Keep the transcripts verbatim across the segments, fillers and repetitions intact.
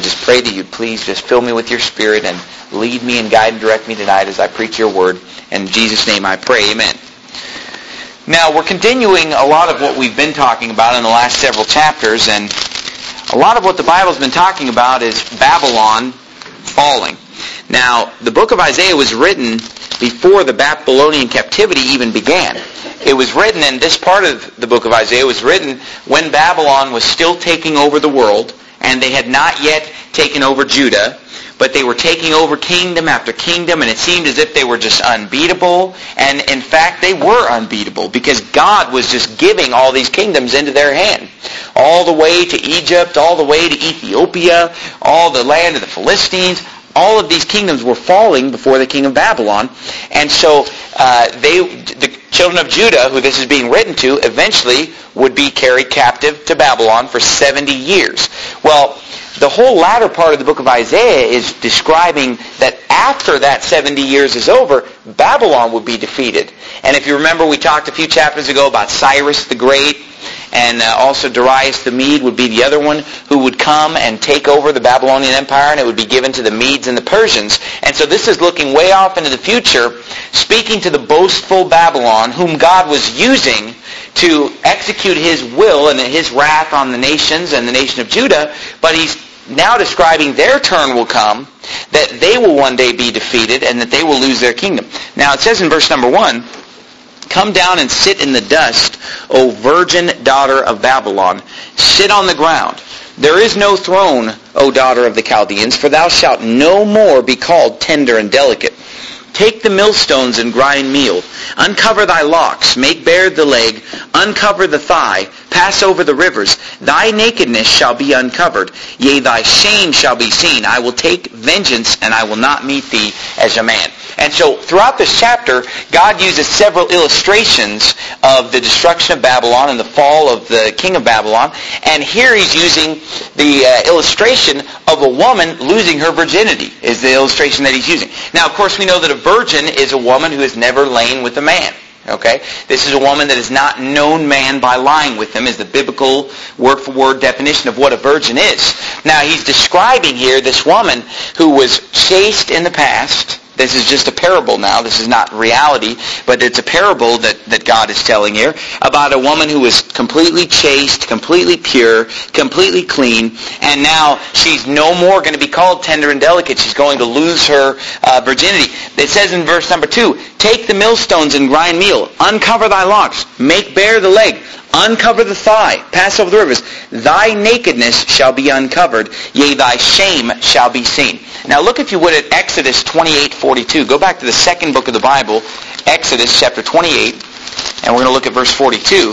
just pray that you'd please just fill me with your Spirit and lead me and guide and direct me tonight as I preach your word. In Jesus' name I pray, amen. Now, we're continuing a lot of what we've been talking about in the last several chapters, and a lot of what the Bible's been talking about is Babylon falling. Now, the book of Isaiah was written before the Babylonian captivity even began. It was written, and this part of the book of Isaiah was written when Babylon was still taking over the world, and they had not yet taken over Judah, but they were taking over kingdom after kingdom, and it seemed as if they were just unbeatable. And in fact, they were unbeatable because God was just giving all these kingdoms into their hand. All the way to Egypt, all the way to Ethiopia, all the land of the Philistines. All of these kingdoms were falling before the king of Babylon. And so uh, they, the children of Judah, who this is being written to, eventually would be carried captive to Babylon for seventy years. Well, the whole latter part of the book of Isaiah is describing that after that seventy years is over, Babylon would be defeated. And if you remember, we talked a few chapters ago about Cyrus the Great, and uh, also Darius the Mede would be the other one who would come and take over the Babylonian Empire, and it would be given to the Medes and the Persians. And so this is looking way off into the future, speaking to the boastful Babylon, whom God was using to execute His will and His wrath on the nations and the nation of Judah, but He's now describing their turn will come, that they will one day be defeated and that they will lose their kingdom. Now it says in verse number one, "Come down and sit in the dust, O virgin daughter of Babylon. Sit on the ground. There is no throne, O daughter of the Chaldeans, for thou shalt no more be called tender and delicate. Take the millstones and grind meal. Uncover thy locks. Make bare the leg. Uncover the thigh. Pass over the rivers. Thy nakedness shall be uncovered. Yea, thy shame shall be seen. I will take vengeance, and I will not meet thee as a man." And so throughout this chapter, God uses several illustrations of the destruction of Babylon and the fall of the king of Babylon. And here He's using the uh, illustration of a woman losing her virginity is the illustration that He's using. Now, of course, we know that a virgin is a woman who has never lain with a man. Okay? This is a woman that has not known man by lying with him, is the biblical word-for-word definition of what a virgin is. Now, He's describing here this woman who was chaste in the past. This is just a parable now. This is not reality, but it's a parable that, that God is telling here about a woman who was completely chaste, completely pure, completely clean, and now she's no more going to be called tender and delicate. She's going to lose her uh, virginity. It says in verse number two, "Take the millstones and grind meal. Uncover thy locks. Make bare the leg. Uncover the thigh. Pass over the rivers. Thy nakedness shall be uncovered. Yea, thy shame shall be seen." Now look, if you would, at Exodus twenty-eight forty-two. Go back to the second book of the Bible, Exodus chapter twenty-eight, and we're going to look at verse forty-two.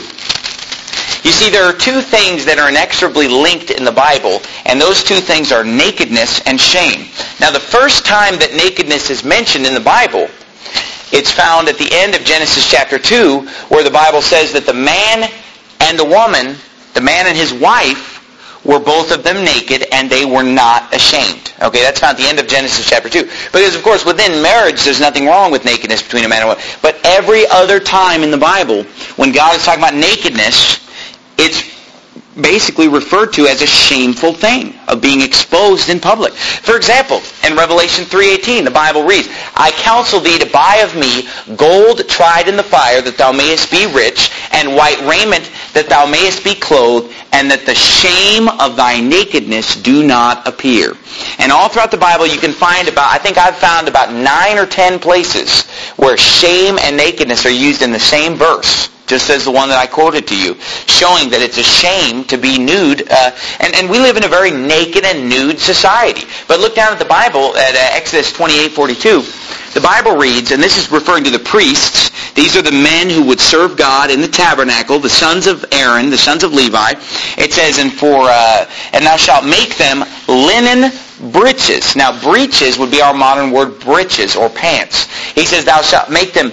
You see, there are two things that are inexorably linked in the Bible, and those two things are nakedness and shame. Now, the first time that nakedness is mentioned in the Bible, it's found at the end of Genesis chapter two, where the Bible says that the man and the woman, the man and his wife, were both of them naked, and they were not ashamed. Okay, that's found at the end of Genesis chapter two. Because, of course, within marriage, there's nothing wrong with nakedness between a man and a woman. But every other time in the Bible, when God is talking about nakedness, it's basically referred to as a shameful thing of being exposed in public. For example, in Revelation three eighteen, the Bible reads, "I counsel thee to buy of me gold tried in the fire, that thou mayest be rich, and white raiment, that thou mayest be clothed, and that the shame of thy nakedness do not appear." And all throughout the Bible you can find about, I think I've found about nine or ten places where shame and nakedness are used in the same verse, just as the one that I quoted to you, showing that it's a shame to be nude. Uh, and, and we live in a very naked and nude society. But look down at the Bible, at uh, Exodus twenty-eight forty-two. The Bible reads, and this is referring to the priests. These are the men who would serve God in the tabernacle, the sons of Aaron, the sons of Levi. It says, and for uh, and thou shalt make them linen breeches. Now, breeches would be our modern word breeches or pants. He says, thou shalt make them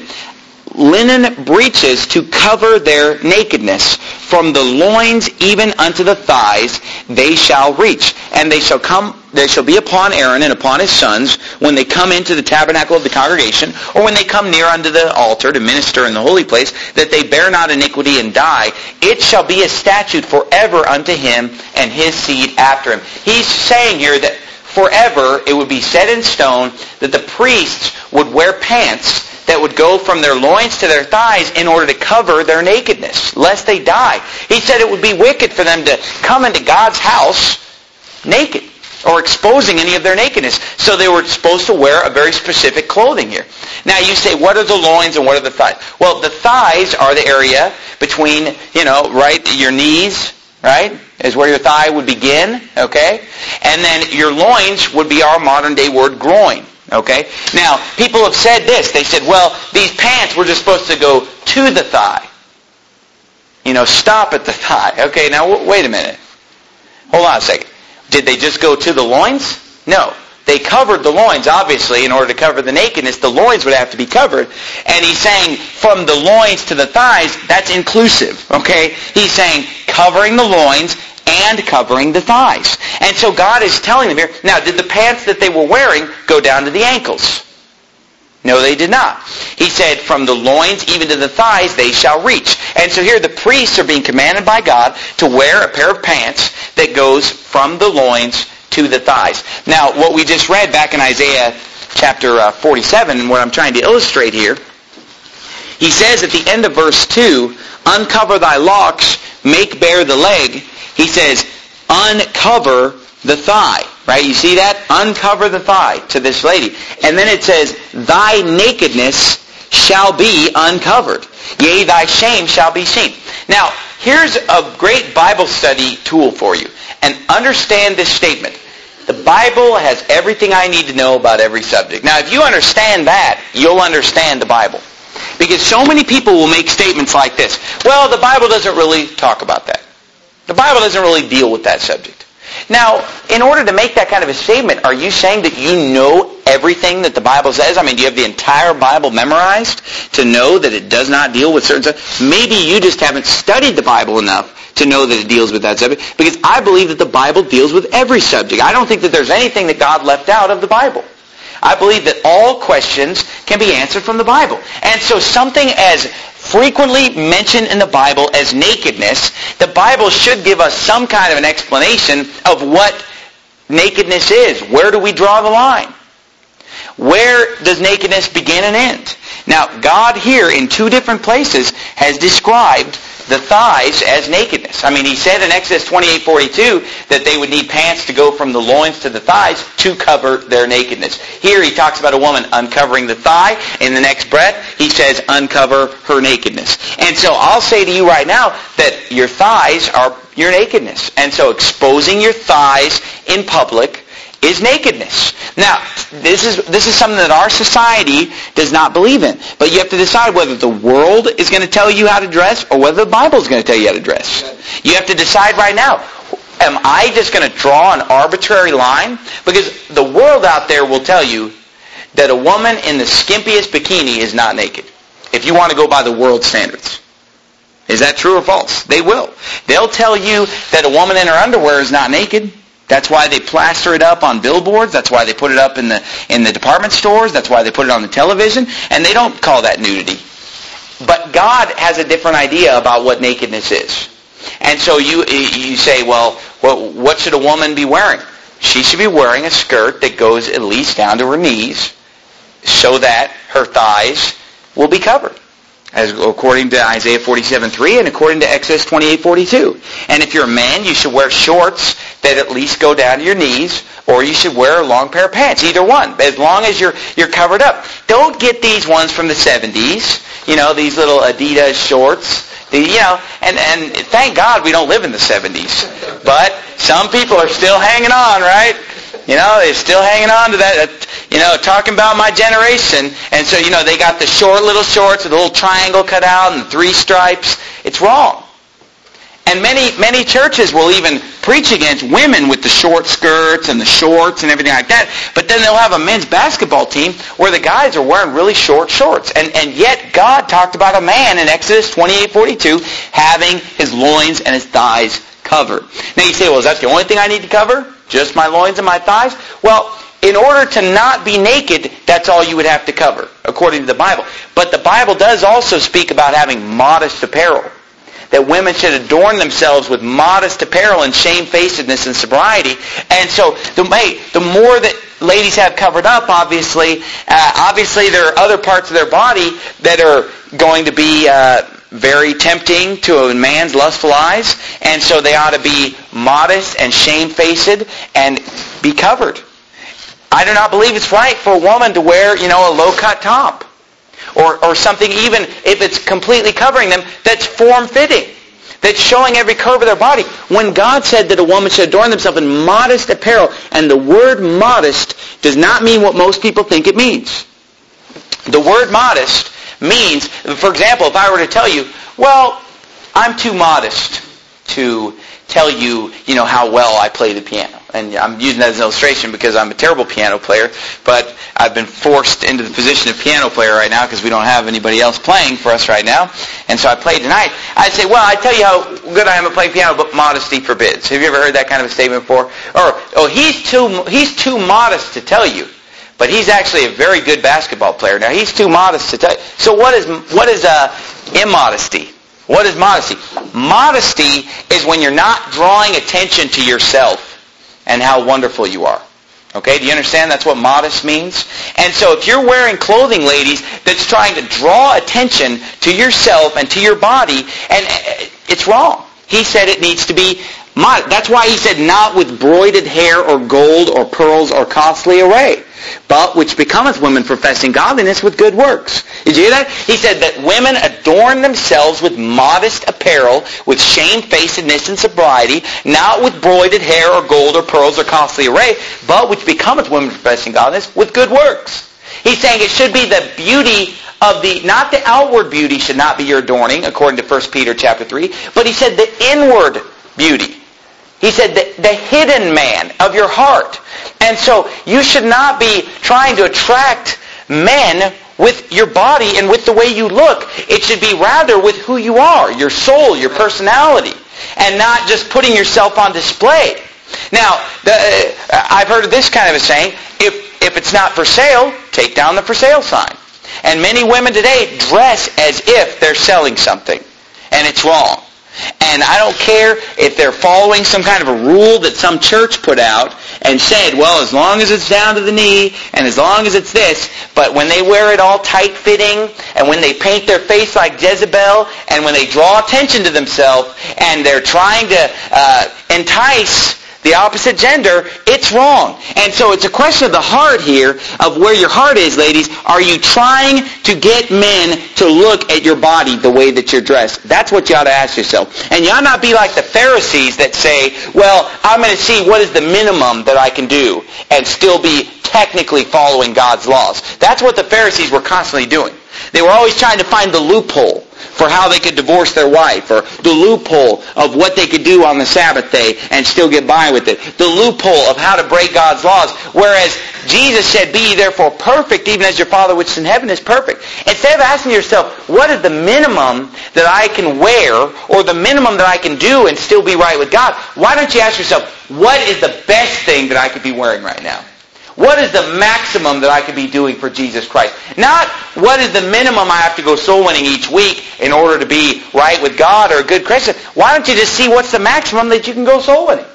linen breeches to cover their nakedness. From the loins even unto the thighs they shall reach. And they shall come that shall be upon Aaron and upon his sons when they come into the tabernacle of the congregation, or when they come near unto the altar to minister in the holy place, that they bear not iniquity and die. It shall be a statute forever unto him and his seed after him. He's saying here that forever it would be set in stone that the priests would wear pants that would go from their loins to their thighs in order to cover their nakedness, lest they die. He said it would be wicked for them to come into God's house naked or exposing any of their nakedness. So they were supposed to wear a very specific clothing here. Now you say, what are the loins and what are the thighs? Well, the thighs are the area between, you know, right, your knees, right, is where your thigh would begin, okay? And then your loins would be our modern day word groin. Okay? Now, people have said this. They said, well, these pants were just supposed to go to the thigh. You know, stop at the thigh. Okay, now, w- wait a minute. Hold on a second. Did they just go to the loins? No. They covered the loins, obviously, in order to cover the nakedness. The loins would have to be covered. And he's saying from the loins to the thighs, that's inclusive. Okay? He's saying covering the loins and covering the thighs. And so God is telling them here, now, did the pants that they were wearing go down to the ankles? No, they did not. He said, from the loins even to the thighs they shall reach. And so here the priests are being commanded by God to wear a pair of pants that goes from the loins to the thighs. Now, what we just read back in Isaiah chapter uh, forty-seven, and what I'm trying to illustrate here, he says at the end of verse two, uncover thy locks, make bare the leg. He says, uncover the thigh. Right? You see that? Uncover the thigh to this lady. And then it says, thy nakedness shall be uncovered. Yea, thy shame shall be seen. Now, here's a great Bible study tool for you. And understand this statement. The Bible has everything I need to know about every subject. Now, if you understand that, you'll understand the Bible. Because so many people will make statements like this. Well, the Bible doesn't really talk about that. The Bible doesn't really deal with that subject. Now, in order to make that kind of a statement, are you saying that you know everything that the Bible says? I mean, do you have the entire Bible memorized to know that it does not deal with certain stuff? Maybe you just haven't studied the Bible enough to know that it deals with that subject. Because I believe that the Bible deals with every subject. I don't think that there's anything that God left out of the Bible. I believe that all questions can be answered from the Bible. And so something as frequently mentioned in the Bible as nakedness, the Bible should give us some kind of an explanation of what nakedness is. Where do we draw the line? Where does nakedness begin and end? Now, God here in two different places has described the thighs as nakedness. I mean, he said in Exodus twenty-eight forty-two that they would need pants to go from the loins to the thighs to cover their nakedness. Here he talks about a woman uncovering the thigh. In the next breath, he says uncover her nakedness. And so I'll say to you right now that your thighs are your nakedness. And so exposing your thighs in public is nakedness. Now, this is this is something that our society does not believe in. But you have to decide whether the world is going to tell you how to dress or whether the Bible is going to tell you how to dress. You have to decide right now, am I just going to draw an arbitrary line? Because the world out there will tell you that a woman in the skimpiest bikini is not naked, if you want to go by the world standards. Is that true or false? They will. They'll tell you that a woman in her underwear is not naked. That's why they plaster it up on billboards. That's why they put it up in the in the department stores. That's why they put it on the television. And they don't call that nudity. But God has a different idea about what nakedness is. And so you you say, well, what, what should a woman be wearing? She should be wearing a skirt that goes at least down to her knees so that her thighs will be covered, as according to Isaiah forty-seven three and according to Exodus twenty-eight forty-two. And if you're a man, you should wear shorts that at least go down to your knees, or you should wear a long pair of pants. Either one, as long as you're you're covered up. Don't get these ones from the seventies, you know, these little Adidas shorts. The, you know, and, and thank God we don't live in the seventies. But some people are still hanging on, right? You know, they're still hanging on to that, you know, talking about my generation. And so, you know, they got the short little shorts with a little triangle cut out and three stripes. It's wrong. And many, many churches will even preach against women with the short skirts and the shorts and everything like that. But then they'll have a men's basketball team where the guys are wearing really short shorts. And, and yet God talked about a man in Exodus twenty-eight forty-two having his loins and his thighs covered. Now you say, well, is that the only thing I need to cover? Just my loins and my thighs? Well, in order to not be naked, that's all you would have to cover, according to the Bible. But the Bible does also speak about having modest apparel. That women should adorn themselves with modest apparel and shamefacedness and sobriety. And so, the, hey, the more that ladies have covered up, obviously, uh, obviously there are other parts of their body that are going to be uh, very tempting to a man's lustful eyes. And so they ought to be modest and shamefaced and be covered. I do not believe it's right for a woman to wear, you know, a low-cut top. Or, or something, even if it's completely covering them, that's form-fitting, that's showing every curve of their body. When God said that a woman should adorn themselves in modest apparel, and the word modest does not mean what most people think it means. The word modest means, for example, if I were to tell you, well, I'm too modest to tell you, you know, how well I play the piano. And I'm using that as an illustration because I'm a terrible piano player, but I've been forced into the position of piano player right now because we don't have anybody else playing for us right now. And so I played tonight. I'd say, well, I tell you how good I am at playing piano, but modesty forbids. Have you ever heard that kind of a statement before? Or, oh, he's too he's too modest to tell you, but he's actually a very good basketball player. Now, he's too modest to tell you. So what is what is uh, immodesty? What is modesty? Modesty is when you're not drawing attention to yourself and how wonderful you are. Okay, do you understand that's what modest means? And so if you're wearing clothing, ladies, that's trying to draw attention to yourself and to your body, and it's wrong. He said it needs to be modest. That's why he said not with broided hair or gold or pearls or costly array, but which becometh women professing godliness with good works. Did you hear that? He said that women adorn themselves with modest apparel, with shamefacedness and sobriety, not with broided hair or gold or pearls or costly array, but which becometh women professing godliness with good works. He's saying it should be the beauty of the, not the outward beauty should not be your adorning, according to First Peter chapter three, but he said the inward beauty. He said the, the hidden man of your heart. And so you should not be trying to attract men with your body and with the way you look. It should be rather with who you are, your soul, your personality, and not just putting yourself on display. Now, the, uh, I've heard of this kind of a saying, if, if it's not for sale, take down the for sale sign. And many women today dress as if they're selling something, and it's wrong. And I don't care if they're following some kind of a rule that some church put out and said, well, as long as it's down to the knee and as long as it's this, but when they wear it all tight-fitting and when they paint their face like Jezebel and when they draw attention to themselves and they're trying to uh, entice the opposite gender, it's wrong. And so it's a question of the heart here, of where your heart is, ladies. Are you trying to get men to look at your body the way that you're dressed? That's what you ought to ask yourself. And you ought not be like the Pharisees that say, well, I'm going to see what is the minimum that I can do and still be technically following God's laws. That's what the Pharisees were constantly doing. They were always trying to find the loophole for how they could divorce their wife, or the loophole of what they could do on the Sabbath day and still get by with it. The loophole of how to break God's laws. Whereas Jesus said, be ye therefore perfect, even as your Father which is in heaven is perfect. Instead of asking yourself, what is the minimum that I can wear, or the minimum that I can do and still be right with God, why don't you ask yourself, what is the best thing that I could be wearing right now? What is the maximum that I could be doing for Jesus Christ? Not what is the minimum I have to go soul winning each week in order to be right with God or a good Christian. Why don't you just see what's the maximum that you can go soul winning?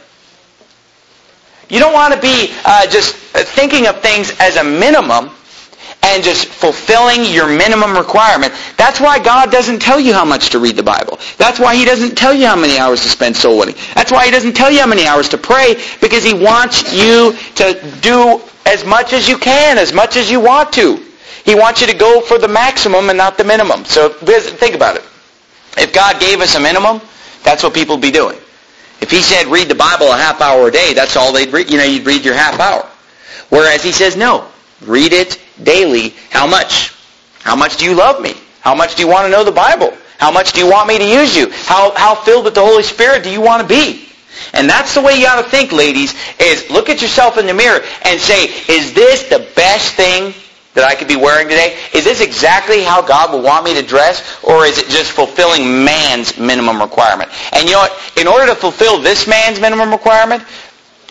You don't want to be uh, just thinking of things as a minimum and just fulfilling your minimum requirement. That's why God doesn't tell you how much to read the Bible. That's why He doesn't tell you how many hours to spend soul winning. That's why He doesn't tell you how many hours to pray, because He wants you to do as much as you can, as much as you want to. He wants you to go for the maximum and not the minimum. So think about it. If God gave us a minimum, that's what people would be doing. If He said read the Bible a half hour a day, that's all they'd read. You know, you'd read your half hour. Whereas He says, no, read it daily. How much? How much do you love me? How much do you want to know the Bible? How much do you want me to use you? How, how filled with the Holy Spirit do you want to be? And that's the way you ought to think, ladies, is look at yourself in the mirror and say, is this the best thing that I could be wearing today? Is this exactly how God will want me to dress? Or is it just fulfilling man's minimum requirement? And you know what? In order to fulfill this man's minimum requirement,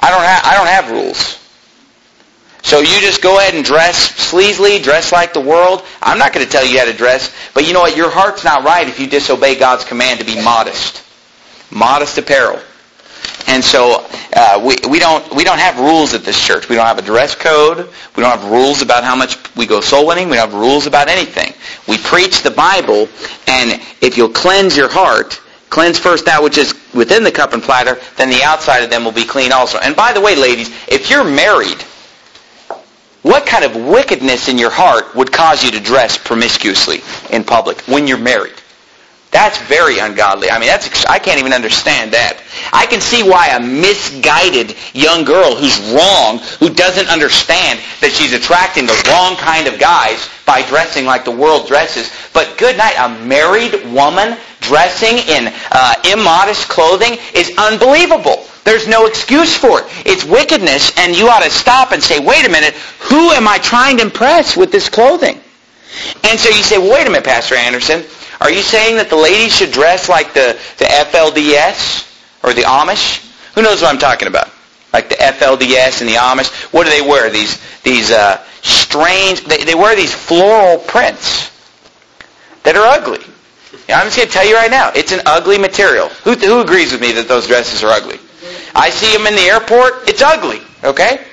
I don't have I don't have rules. So you just go ahead and dress sleazily, dress like the world. I'm not going to tell you how to dress, but you know what? Your heart's not right if you disobey God's command to be modest. Modest apparel. And so uh, we we don't we don't have rules at this church. We don't have a dress code. We don't have rules about how much we go soul winning. We don't have rules about anything. We preach the Bible, and if you'll cleanse your heart, cleanse first that which is within the cup and platter, then the outside of them will be clean also. And by the way, ladies, if you're married, what kind of wickedness in your heart would cause you to dress promiscuously in public when you're married? That's very ungodly. I mean, that's I can't even understand that. I can see why a misguided young girl who's wrong, who doesn't understand that she's attracting the wrong kind of guys by dressing like the world dresses. But good night, a married woman dressing in uh, immodest clothing is unbelievable. There's no excuse for it. It's wickedness, and you ought to stop and say, wait a minute, who am I trying to impress with this clothing? And so you say, well, wait a minute, Pastor Anderson. Are you saying that the ladies should dress like the, the F L D S or the Amish? Who knows what I'm talking about? Like the F L D S and the Amish. What do they wear? These these uh, strange, they, they wear these floral prints that are ugly. Yeah, I'm just going to tell you right now, it's an ugly material. Who, who agrees with me that those dresses are ugly? I see them in the airport, it's ugly, okay?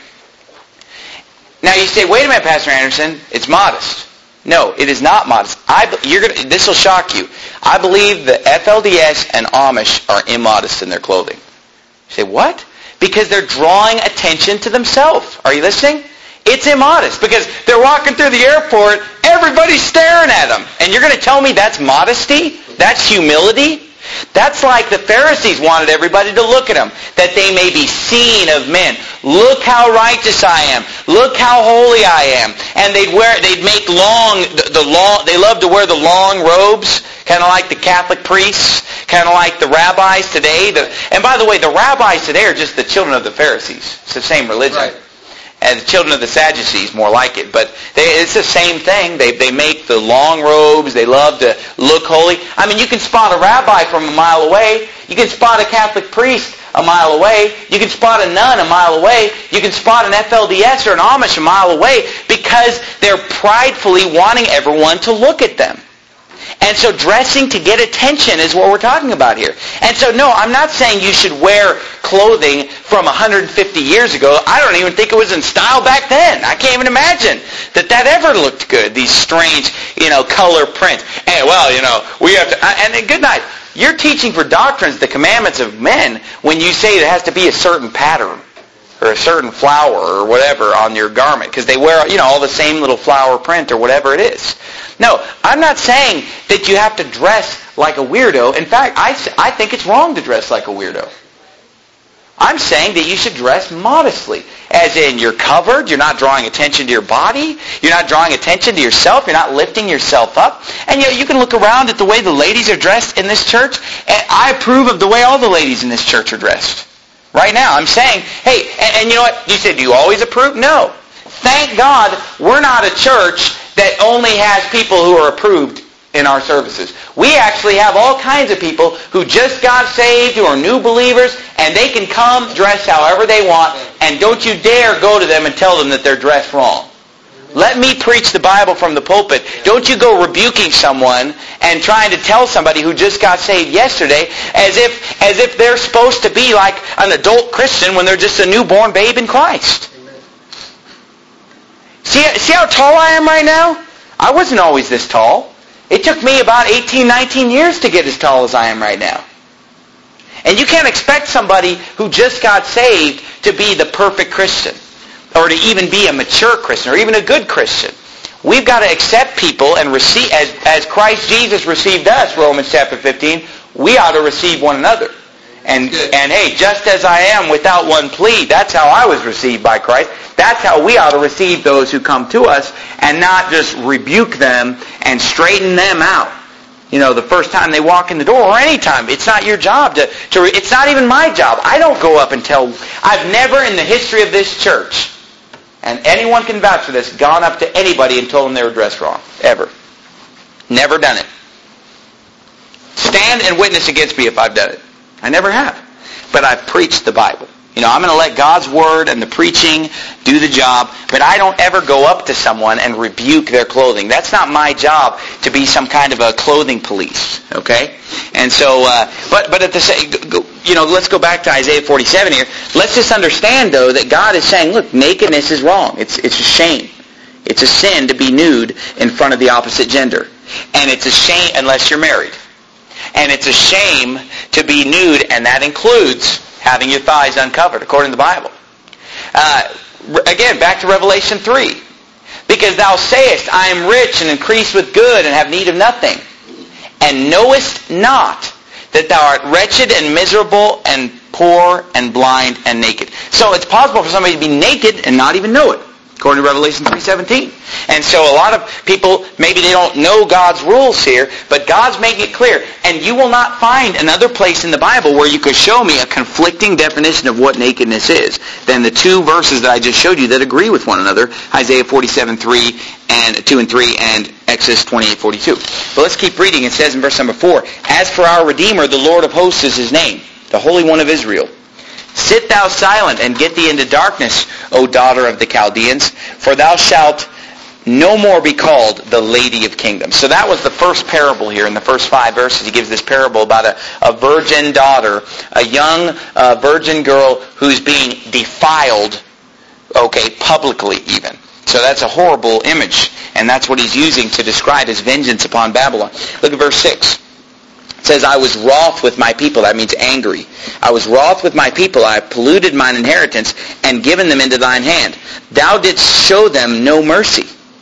Now you say, wait a minute, Pastor Anderson, it's modest. No, it is not modest. I, you're gonna, this will shock you. I believe the F L D S and Amish are immodest in their clothing. You say, what? Because they're drawing attention to themselves. Are you listening? It's immodest because they're walking through the airport, everybody's staring at them. And you're going to tell me that's modesty? That's humility? That's like the Pharisees wanted everybody to look at them, that they may be seen of men. Look how righteous I am. Look how holy I am. And they'd wear, they'd make long, the, the long, they love to wear the long robes, kind of like the Catholic priests, kind of like the rabbis today. The, and by the way, the rabbis today are just the children of the Pharisees. It's the same religion. Right. And the children of the Sadducees, more like it. But they, it's the same thing. They they make the long robes. They love to look holy. I mean, you can spot a rabbi from a mile away. You can spot a Catholic priest a mile away. You can spot a nun a mile away. You can spot an F L D S or an Amish a mile away because they're pridefully wanting everyone to look at them. And so dressing to get attention is what we're talking about here. And so, no, I'm not saying you should wear clothing from one hundred fifty years ago. I don't even think it was in style back then. I can't even imagine that that ever looked good, these strange, you know, color prints. And, well, you know, we have to... And, and good night. You're teaching for doctrines the commandments of men when you say it has to be a certain pattern or a certain flower or whatever on your garment because they wear, you know, all the same little flower print or whatever it is. No, I'm not saying that you have to dress like a weirdo. In fact, I, I think it's wrong to dress like a weirdo. I'm saying that you should dress modestly. As in, you're covered, you're not drawing attention to your body, you're not drawing attention to yourself, you're not lifting yourself up. And you know, you can look around at the way the ladies are dressed in this church, and I approve of the way all the ladies in this church are dressed. Right now, I'm saying, hey, and, and you know what? You said, do you always approve? No. Thank God we're not a church that only has people who are approved in our services. We actually have all kinds of people who just got saved, who are new believers, and they can come dress however they want, and don't you dare go to them and tell them that they're dressed wrong. Let me preach the Bible from the pulpit. Don't you go rebuking someone and trying to tell somebody who just got saved yesterday as if as if they're supposed to be like an adult Christian when they're just a newborn babe in Christ. See, see how tall I am right now? I wasn't always this tall. It took me about eighteen, nineteen years to get as tall as I am right now. And you can't expect somebody who just got saved to be the perfect Christian or to even be a mature Christian or even a good Christian. We've got to accept people and receive, as, as Christ Jesus received us, Romans chapter fifteen, we ought to receive one another. And, and hey, just as I am without one plea, that's how I was received by Christ. That's how we ought to receive those who come to us and not just rebuke them and straighten them out. You know, the first time they walk in the door or any time. It's not your job to, to, it's not even my job. I don't go up and tell, I've never in the history of this church, and anyone can vouch for this, gone up to anybody and told them they were dressed wrong. Ever. Never done it. Stand and witness against me if I've done it. I never have. But I've preached the Bible. You know, I'm going to let God's Word and the preaching do the job, but I don't ever go up to someone and rebuke their clothing. That's not my job to be some kind of a clothing police, okay? And so, uh, but but at the same, you know, let's go back to Isaiah forty-seven here. Let's just understand, though, that God is saying, look, nakedness is wrong. It's it's a shame. It's a sin to be nude in front of the opposite gender. And it's a shame unless you're married. And it's a shame to be nude, and that includes having your thighs uncovered, according to the Bible. Uh, again, back to Revelation three. Because thou sayest, I am rich and increase with good and have need of nothing, and knowest not that thou art wretched and miserable and poor and blind and naked. So it's possible for somebody to be naked and not even know it, according to Revelation three seventeen. And so a lot of people, maybe they don't know God's rules here, but God's making it clear. And you will not find another place in the Bible where you could show me a conflicting definition of what nakedness is than the two verses that I just showed you that agree with one another, Isaiah forty-seven three and two and three and Exodus twenty-eight forty-two. But let's keep reading. It says in verse number four, As for our Redeemer, the Lord of hosts is his name, the Holy One of Israel. Sit thou silent, and get thee into darkness, O daughter of the Chaldeans, for thou shalt no more be called the Lady of Kingdoms. So that was the first parable here in the first five verses. He gives this parable about a, a virgin daughter, a young uh, virgin girl who's being defiled, okay, publicly even. So that's a horrible image, and that's what he's using to describe his vengeance upon Babylon. Look at verse six. It says, I was wroth with my people. That means angry. I was wroth with my people. I have polluted mine inheritance and given them into thine hand. Thou didst show them no mercy.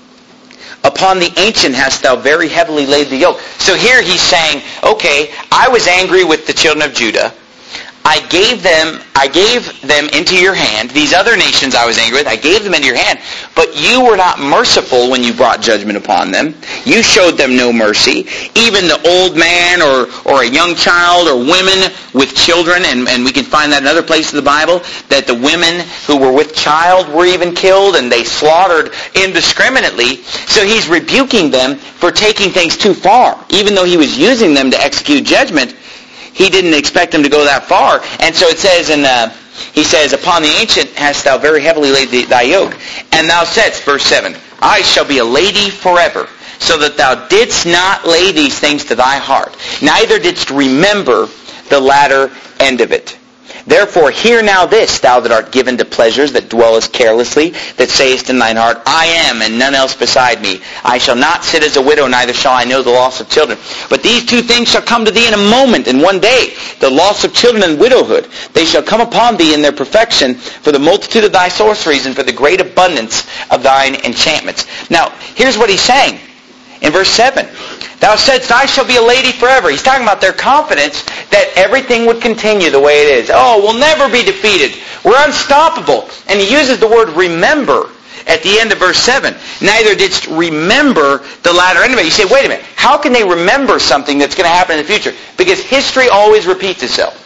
Upon the ancient hast thou very heavily laid the yoke. So here he's saying, okay, I was angry with the children of Judah. I gave them, I gave them into your hand. These other nations I was angry with, I gave them into your hand. But you were not merciful when you brought judgment upon them. You showed them no mercy. Even the old man or, or a young child or women with children, and, and we can find that in other places in the Bible, that the women who were with child were even killed and they slaughtered indiscriminately. So he's rebuking them for taking things too far. Even though he was using them to execute judgment, he didn't expect them to go that far. And so it says, in, uh, he says, Upon the ancient hast thou very heavily laid the, thy yoke. And thou saidst, verse seven, I shall be a lady forever, so that thou didst not lay these things to thy heart, neither didst remember the latter end of it. Therefore hear now this, thou that art given to pleasures, that dwellest carelessly, that sayest in thine heart, I am, and none else beside me. I shall not sit as a widow, neither shall I know the loss of children. But these two things shall come to thee in a moment, in one day, the loss of children and widowhood. They shall come upon thee in their perfection, for the multitude of thy sorceries, and for the great abundance of thine enchantments. Now, here's what he's saying in verse seven. Thou saidst, I shall be a lady forever. He's talking about their confidence that everything would continue the way it is. Oh, we'll never be defeated. We're unstoppable. And he uses the word remember at the end of verse seven. Neither didst remember the latter end of it. You say, wait a minute. How can they remember something that's going to happen in the future? Because history always repeats itself.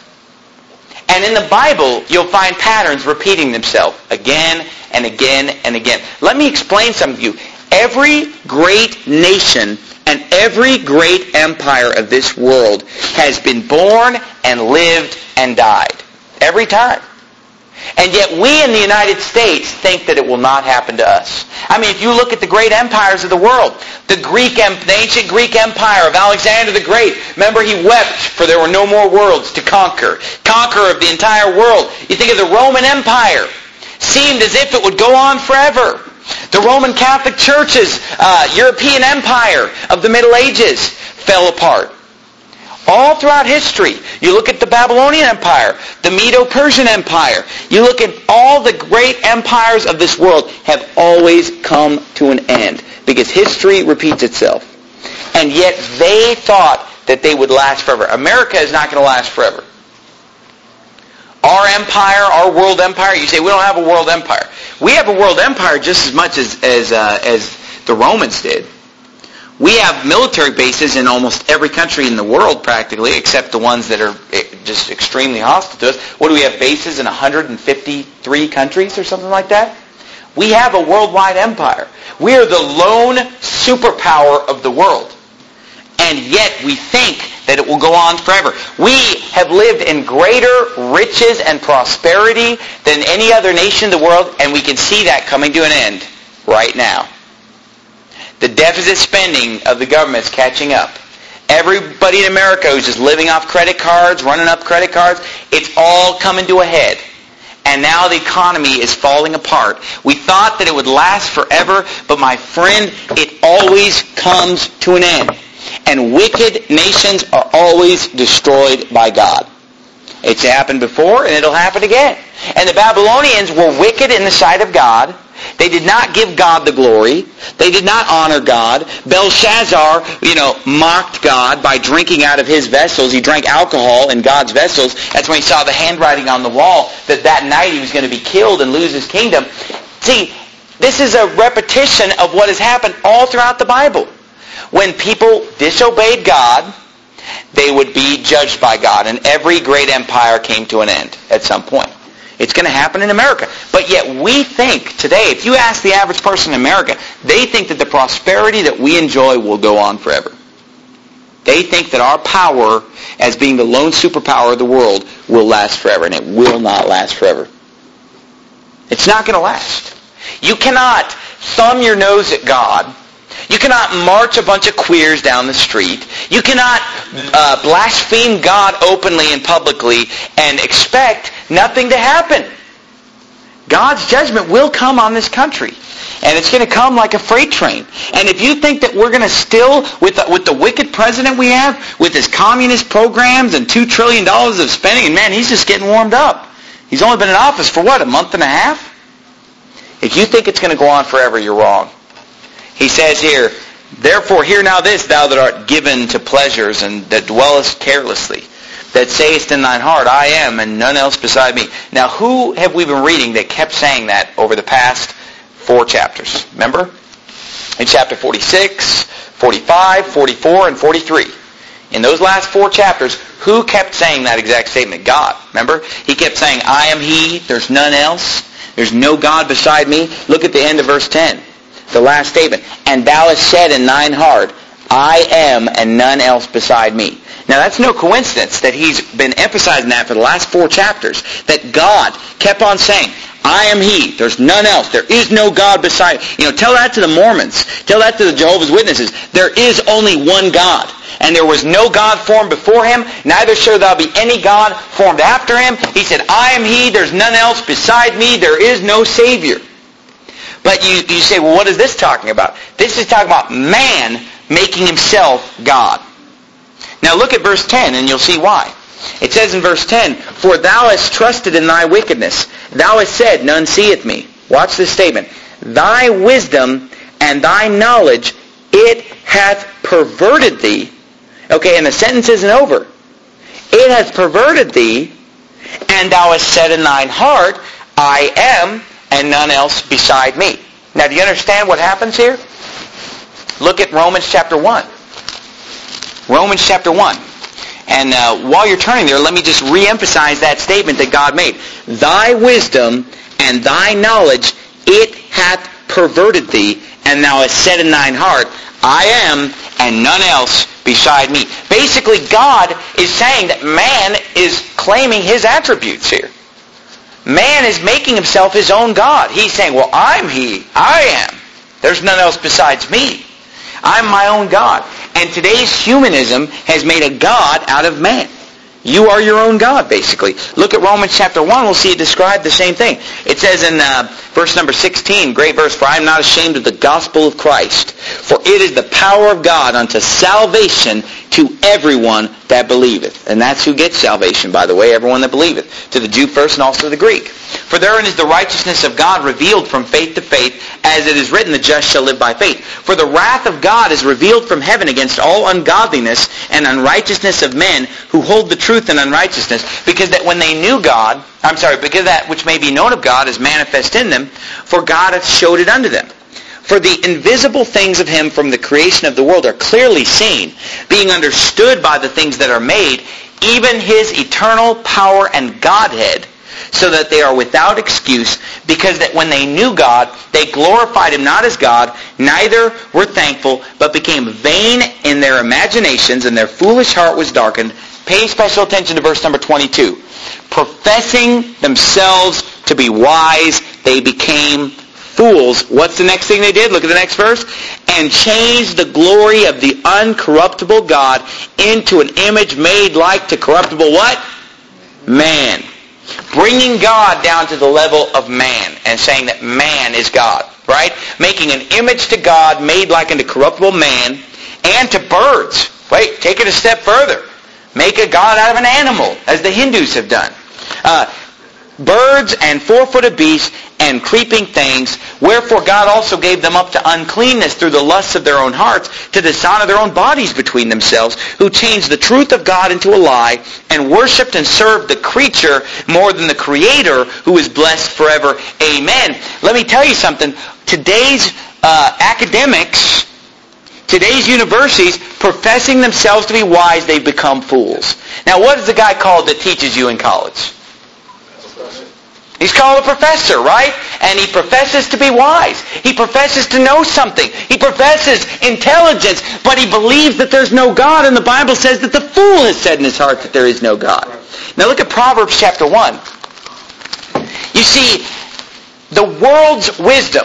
And in the Bible, you'll find patterns repeating themselves again and again and again. Let me explain some of you. Every great nation and every great empire of this world has been born and lived and died. Every time. And yet we in the United States think that it will not happen to us. I mean, if you look at the great empires of the world, the Greek, the ancient Greek empire of Alexander the Great, remember he wept for there were no more worlds to conquer. Conqueror of the entire world. You think of the Roman Empire. Seemed as if it would go on forever. The Roman Catholic Church's uh, European empire of the Middle Ages fell apart. All throughout history, you look at the Babylonian Empire, the Medo-Persian Empire, you look at all the great empires of this world have always come to an end because history repeats itself. And yet they thought that they would last forever. America is not going to last forever. Our empire, our world empire, you say we don't have a world empire. We have a world empire just as much as as, uh, as the Romans did. We have military bases in almost every country in the world practically, except the ones that are just extremely hostile to us. What do we have, bases in one hundred fifty-three countries or something like that? We have a worldwide empire. We are the lone superpower of the world. And yet we think that it will go on forever. We have lived in greater riches and prosperity than any other nation in the world, and we can see that coming to an end right now. The deficit spending of the government is catching up. Everybody in America who's just living off credit cards, running up credit cards, it's all coming to a head. And now the economy is falling apart. We thought that it would last forever, but my friend, it always comes to an end. And wicked nations are always destroyed by God. It's happened before, and it'll happen again. And the Babylonians were wicked in the sight of God. They did not give God the glory. They did not honor God. Belshazzar, you know, mocked God by drinking out of his vessels. He drank alcohol in God's vessels. That's when he saw the handwriting on the wall that that night he was going to be killed and lose his kingdom. See, this is a repetition of what has happened all throughout the Bible. When people disobeyed God, they would be judged by God. And every great empire came to an end at some point. It's going to happen in America. But yet we think today, if you ask the average person in America, they think that the prosperity that we enjoy will go on forever. They think that our power as being the lone superpower of the world will last forever. And it will not last forever. It's not going to last. You cannot thumb your nose at God. You cannot march a bunch of queers down the street. You cannot uh, blaspheme God openly and publicly and expect nothing to happen. God's judgment will come on this country. And it's going to come like a freight train. And if you think that we're going to still, with the, with the wicked president we have, with his communist programs and two trillion dollars of spending, and man, he's just getting warmed up. He's only been in office for what, a month and a half? If you think it's going to go on forever, you're wrong. He says here, therefore hear now this, thou that art given to pleasures and that dwellest carelessly, that sayest in thine heart, I am, and none else beside me. Now who have we been reading that kept saying that over the past four chapters? Remember? In chapter forty-six, forty-five, forty-four, and forty-three. In those last four chapters, who kept saying that exact statement? God. Remember? He kept saying, I am He, there's none else. There's no God beside me. Look at the end of verse ten. The last statement. And thou hast said in thine heart, I am, and none else beside me. Now that's no coincidence that he's been emphasizing that for the last four chapters. That God kept on saying, I am He. There's none else. There is no God beside. You know, tell that to the Mormons. Tell that to the Jehovah's Witnesses. There is only one God. And there was no God formed before Him. Neither shall there be any God formed after Him. He said, I am He. There's none else beside me. There is no Savior. But you, you say, well, what is this talking about? This is talking about man making himself God. Now look at verse ten and you'll see why. It says in verse ten, for thou hast trusted in thy wickedness. Thou hast said, none seeth me. Watch this statement. Thy wisdom and thy knowledge, it hath perverted thee. Okay, and the sentence isn't over. It hath perverted thee, and thou hast said in thine heart, I am, and none else beside me. Now, do you understand what happens here? Look at Romans chapter one. Romans chapter one. And uh, while you're turning there, let me just re-emphasize that statement that God made. Thy wisdom and thy knowledge, it hath perverted thee, and thou hast said in thine heart, I am, and none else beside me. Basically, God is saying that man is claiming his attributes here. Man is making himself his own God. He's saying, well, I'm He. I am. There's none else besides me. I'm my own God. And today's humanism has made a God out of man. You are your own God, basically. Look at Romans chapter one. We'll see it described the same thing. It says in uh, verse number sixteen, great verse, for I am not ashamed of the gospel of Christ, for it is the power of God unto salvation to everyone that believeth. And that's who gets salvation, by the way, everyone that believeth. To the Jew first and also the Greek. For therein is the righteousness of God revealed from faith to faith, as it is written, the just shall live by faith. For the wrath of God is revealed from heaven against all ungodliness and unrighteousness of men who hold the truth in unrighteousness, because that when they knew God, I'm sorry, because that which may be known of God is manifest in them, for God hath showed it unto them. For the invisible things of Him from the creation of the world are clearly seen, being understood by the things that are made, even His eternal power and Godhead, so that they are without excuse, because that when they knew God, they glorified him not as God, neither were thankful, but became vain in their imaginations, and their foolish heart was darkened. Pay special attention to verse number twenty-two. Professing themselves to be wise, they became fools. What's the next thing they did? Look at the next verse. And changed the glory of the uncorruptible God into an image made like to corruptible what? Man. Bringing God down to the level of man and saying that man is God, right? Making an image to God made like unto corruptible man, and to birds. Wait, take it a step further. Make a god out of an animal, as the Hindus have done. Uh, birds and four-footed beasts and creeping things, wherefore God also gave them up to uncleanness through the lusts of their own hearts, to dishonor their own bodies between themselves, who changed the truth of God into a lie, and worshipped and served the creature more than the Creator, who is blessed forever. Amen. Let me tell you something. Today's uh, academics, today's universities, professing themselves to be wise, they become fools. Now, what is the guy called that teaches you in college? He's called a professor, right? And he professes to be wise. He professes to know something. He professes intelligence, but he believes that there's no God, and the Bible says that the fool has said in his heart that there is no God. Now look at Proverbs chapter one. You see, the world's wisdom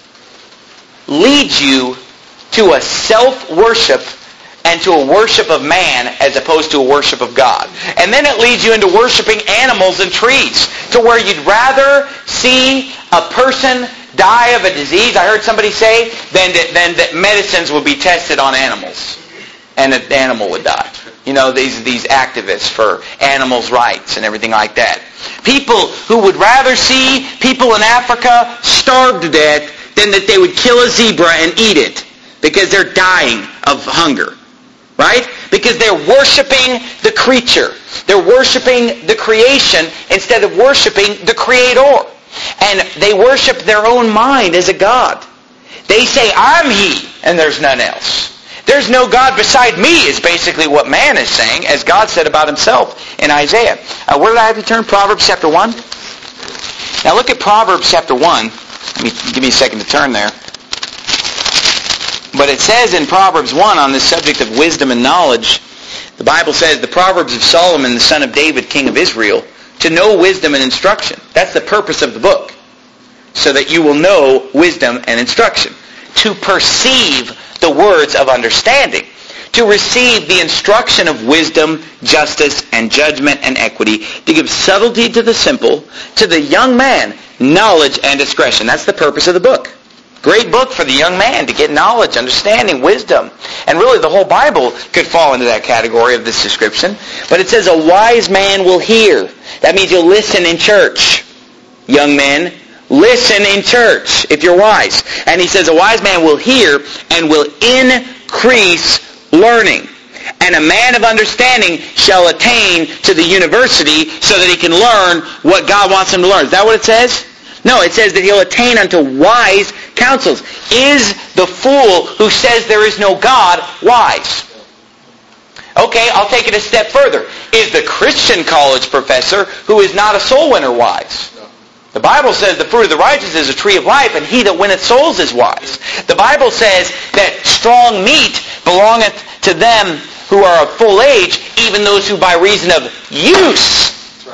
leads you to a self-worship and to a worship of man as opposed to a worship of God. And then it leads you into worshiping animals and trees, to where you'd rather see a person die of a disease, I heard somebody say, than that, than that medicines would be tested on animals and an animal would die. You know, these these activists for animals' rights and everything like that. People who would rather see people in Africa starve to death than that they would kill a zebra and eat it because they're dying of hunger. Right? Because they're worshiping the creature. They're worshiping the creation instead of worshiping the Creator. And they worship their own mind as a God. They say, I'm He, and there's none else. There's no God beside me is basically what man is saying, as God said about himself in Isaiah. Uh, where did I have you turn? Proverbs chapter one? Now look at Proverbs chapter one. Let me, give me a second to turn there. But it says in Proverbs one on this subject of wisdom and knowledge, the Bible says, the Proverbs of Solomon, the son of David, king of Israel, to know wisdom and instruction. That's the purpose of the book. So that you will know wisdom and instruction. To perceive the words of understanding. To receive the instruction of wisdom, justice, and judgment and equity. To give subtlety to the simple. To the young man, knowledge and discretion. That's the purpose of the book. Great book for the young man to get knowledge, understanding, wisdom. And really the whole Bible could fall into that category of this description. But it says a wise man will hear. That means you'll listen in church. Young men, listen in church if you're wise. And he says a wise man will hear and will increase learning. And a man of understanding shall attain to the university so that he can learn what God wants him to learn. Is that what it says? No, it says that he'll attain unto wise counsels. Is the fool who says there is no God wise? Okay, I'll take it a step further. Is the Christian college professor who is not a soul winner wise? The Bible says the fruit of the righteous is a tree of life, and he that winneth souls is wise. The Bible says that strong meat belongeth to them who are of full age, even those who by reason of use,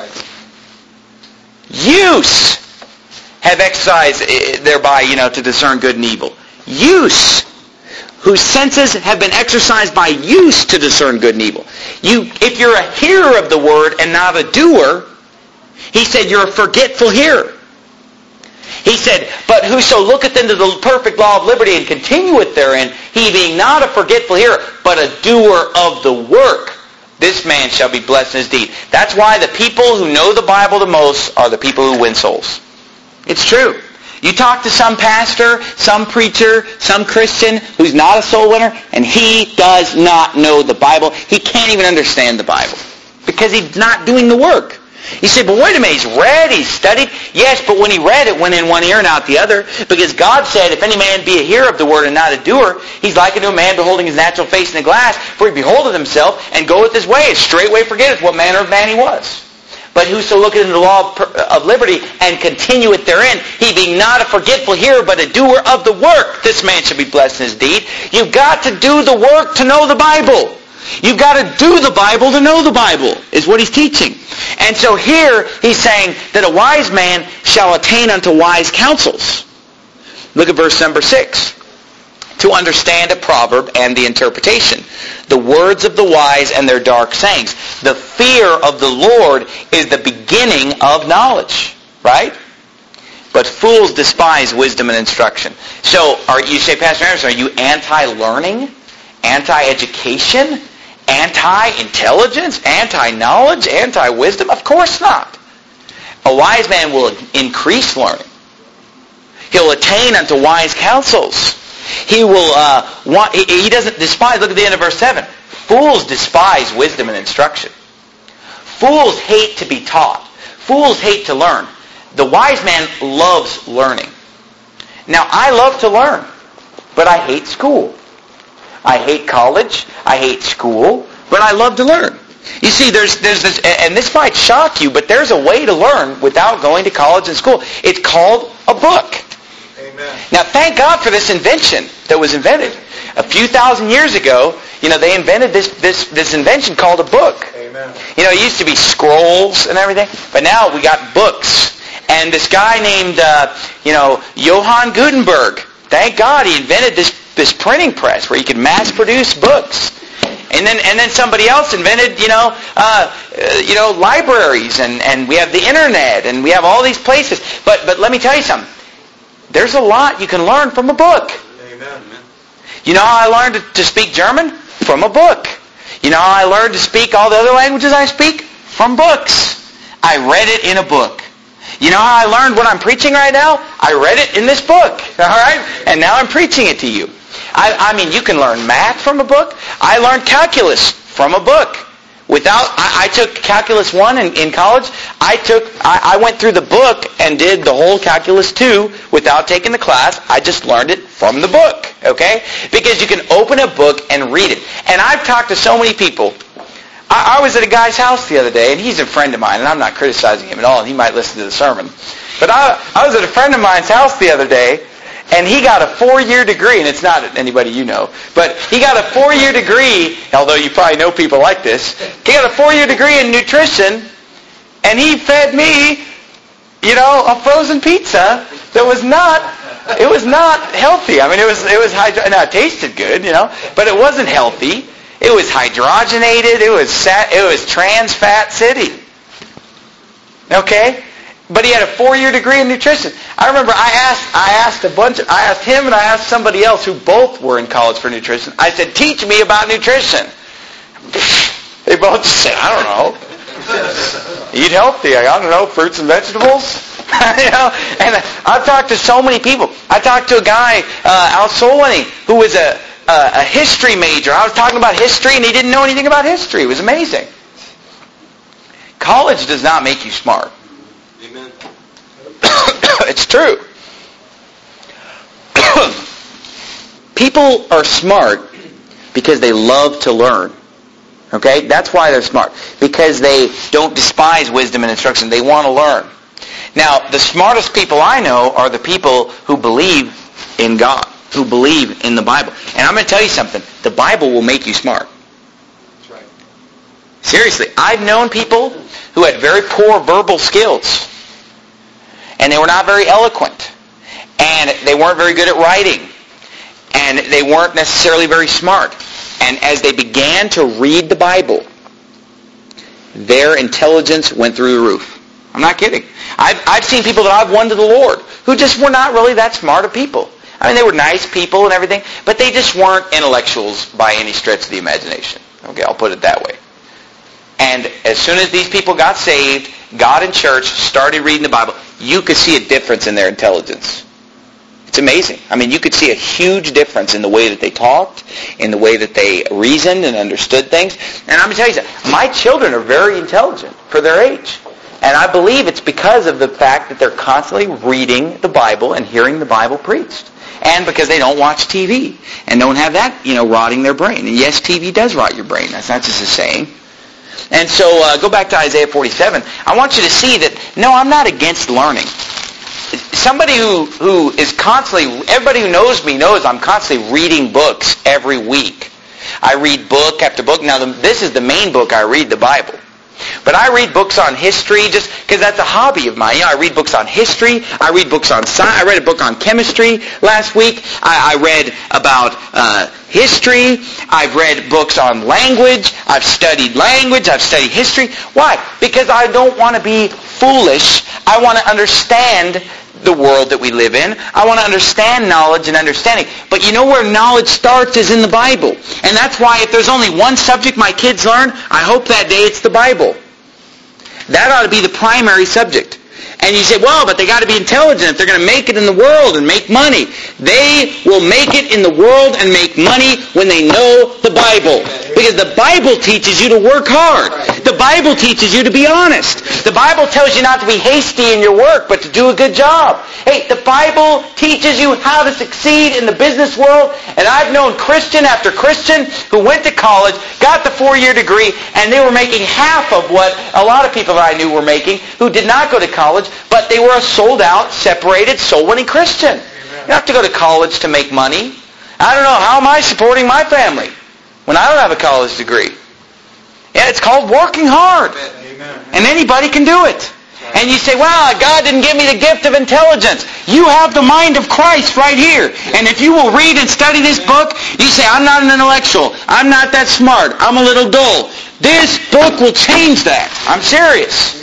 use, have exercised thereby, you know, to discern good and evil. Use. Whose senses have been exercised by use to discern good and evil. You, if you're a hearer of the word and not a doer, he said you're a forgetful hearer. He said, but whoso looketh into the perfect law of liberty and continueth therein, he being not a forgetful hearer, but a doer of the work, this man shall be blessed in his deed. That's why the people who know the Bible the most are the people who win souls. It's true. You talk to some pastor, some preacher, some Christian who's not a soul winner, and he does not know the Bible. He can't even understand the Bible because he's not doing the work. You say, but wait a minute, he's read, he's studied. Yes, but when he read, it went in one ear and out the other. Because God said, if any man be a hearer of the word and not a doer, he's like unto a man beholding his natural face in a glass, for he beholdeth himself and goeth his way, and straightway forgetteth what manner of man he was. But whoso looketh into the law of, of liberty and continueth therein, he being not a forgetful hearer, but a doer of the work, this man shall be blessed in his deed. You've got to do the work to know the Bible. You've got to do the Bible to know the Bible, is what he's teaching. And so here he's saying that a wise man shall attain unto wise counsels. Look at verse number six. To understand a proverb and the interpretation. The words of the wise and their dark sayings. The fear of the Lord is the beginning of knowledge. Right? But fools despise wisdom and instruction. So, are you say, Pastor Anderson, are you anti-learning? Anti-education? Anti-intelligence? Anti-knowledge? Anti-wisdom? Of course not. A wise man will increase learning. He'll attain unto wise counsels. He will, uh, want, he, he doesn't despise, look at the end of verse seven. Fools despise wisdom and instruction. Fools hate to be taught. Fools hate to learn. The wise man loves learning. Now, I love to learn, but I hate school. I hate college. I hate school, but I love to learn. You see, there's there's this, and this might shock you, but there's a way to learn without going to college and school. It's called a book. Amen. Now, thank God for this invention that was invented. A few thousand years ago, you know, they invented this this, this invention called a book. Amen. You know, it used to be scrolls and everything, but now we got books. And this guy named, uh, you know, Johann Gutenberg, thank God he invented this, this printing press where you could mass produce books. And then and then somebody else invented, you know, uh, uh, you know, libraries, and, and we have the internet, and we have all these places. But but let me tell you something. There's a lot you can learn from a book. Amen. You know how I learned to, to speak German? From a book. You know how I learned to speak all the other languages I speak? From books. I read it in a book. You know how I learned what I'm preaching right now? I read it in this book. All right? And now I'm preaching it to you. I, I mean, you can learn math from a book. I learned calculus from a book. Without, I, I took Calculus one in, in college. I took, I, I went through the book and did the whole Calculus two without taking the class. I just learned it from the book, okay? Because you can open a book and read it. And I've talked to so many people. I, I was at a guy's house the other day, and he's a friend of mine, and I'm not criticizing him at all, and he might listen to the sermon. But I, I was at a friend of mine's house the other day, and he got a four-year degree, and it's not anybody you know, but he got a four-year degree, although you probably know people like this. He got a four-year degree in nutrition, and he fed me, you know, a frozen pizza that was not, it was not healthy. I mean, it was, it was, hydro- now it tasted good, you know, but it wasn't healthy. It was hydrogenated. It was sat, it was trans fat city. Okay? But he had a four-year degree in nutrition. I remember I asked I asked a bunch of, I asked him and I asked somebody else who both were in college for nutrition. I said, "Teach me about nutrition." They both just said, "I don't know. Eat healthy. I don't know, fruits and vegetables." You know, and I've talked to so many people. I talked to a guy, uh, Al Solani, who was a Uh, a history major. I was talking about history, and he didn't know anything about history. It was amazing. College does not make you smart. Amen. It's true. People are smart because they love to learn. Okay? That's why they're smart. Because they don't despise wisdom and instruction. They want to learn. Now, the smartest people I know are the people who believe in God, who believe in the Bible. And I'm going to tell you something. The Bible will make you smart. That's right. Seriously. I've known people who had very poor verbal skills. And they were not very eloquent. And they weren't very good at writing. And they weren't necessarily very smart. And as they began to read the Bible, their intelligence went through the roof. I'm not kidding. I've, I've seen people that I've won to the Lord who just were not really that smart of people. I mean, they were nice people and everything, but they just weren't intellectuals by any stretch of the imagination. Okay, I'll put it that way. And as soon as these people got saved, got in church, started reading the Bible, you could see a difference in their intelligence. It's amazing. I mean, you could see a huge difference in the way that they talked, in the way that they reasoned and understood things. And I'm going to tell you something. My children are very intelligent for their age. And I believe it's because of the fact that they're constantly reading the Bible and hearing the Bible preached. And because they don't watch T V and don't have that, you know, rotting their brain. And yes, T V does rot your brain. That's not just a saying. And so uh, go back to Isaiah forty-seven. I want you to see that, no, I'm not against learning. Somebody who, who is constantly, everybody who knows me knows I'm constantly reading books every week. I read book after book. Now, the, this is the main book I read, the Bible. But I read books on history just because that's a hobby of mine. You know, I read books on history. I read books on science. I read a book on chemistry last week. I, I read about uh, history. I've read books on language. I've studied language. I've studied history. Why? Because I don't want to be foolish. I want to understand the world that we live in. I want to understand knowledge and understanding. But you know where knowledge starts is in the Bible. And that's why if there's only one subject my kids learn, I hope that day it's the Bible. That ought to be the primary subject. And you say, well, but they got to be intelligent if they're going to make it in the world and make money. They will make it in the world and make money when they know the Bible. Because the Bible teaches you to work hard. The Bible teaches you to be honest. The Bible tells you not to be hasty in your work, but to do a good job. Hey, the Bible teaches you how to succeed in the business world. And I've known Christian after Christian who went to college, got the four-year degree, and they were making half of what a lot of people that I knew were making who did not go to college, but they were a sold-out, separated, soul-winning Christian. You don't have to go to college to make money. I don't know, how am I supporting my family when I don't have a college degree? Yeah, it's called working hard. Amen. And anybody can do it. And you say, well, God didn't give me the gift of intelligence. You have the mind of Christ right here. And if you will read and study this book, you say, I'm not an intellectual. I'm not that smart. I'm a little dull. This book will change that. I'm serious.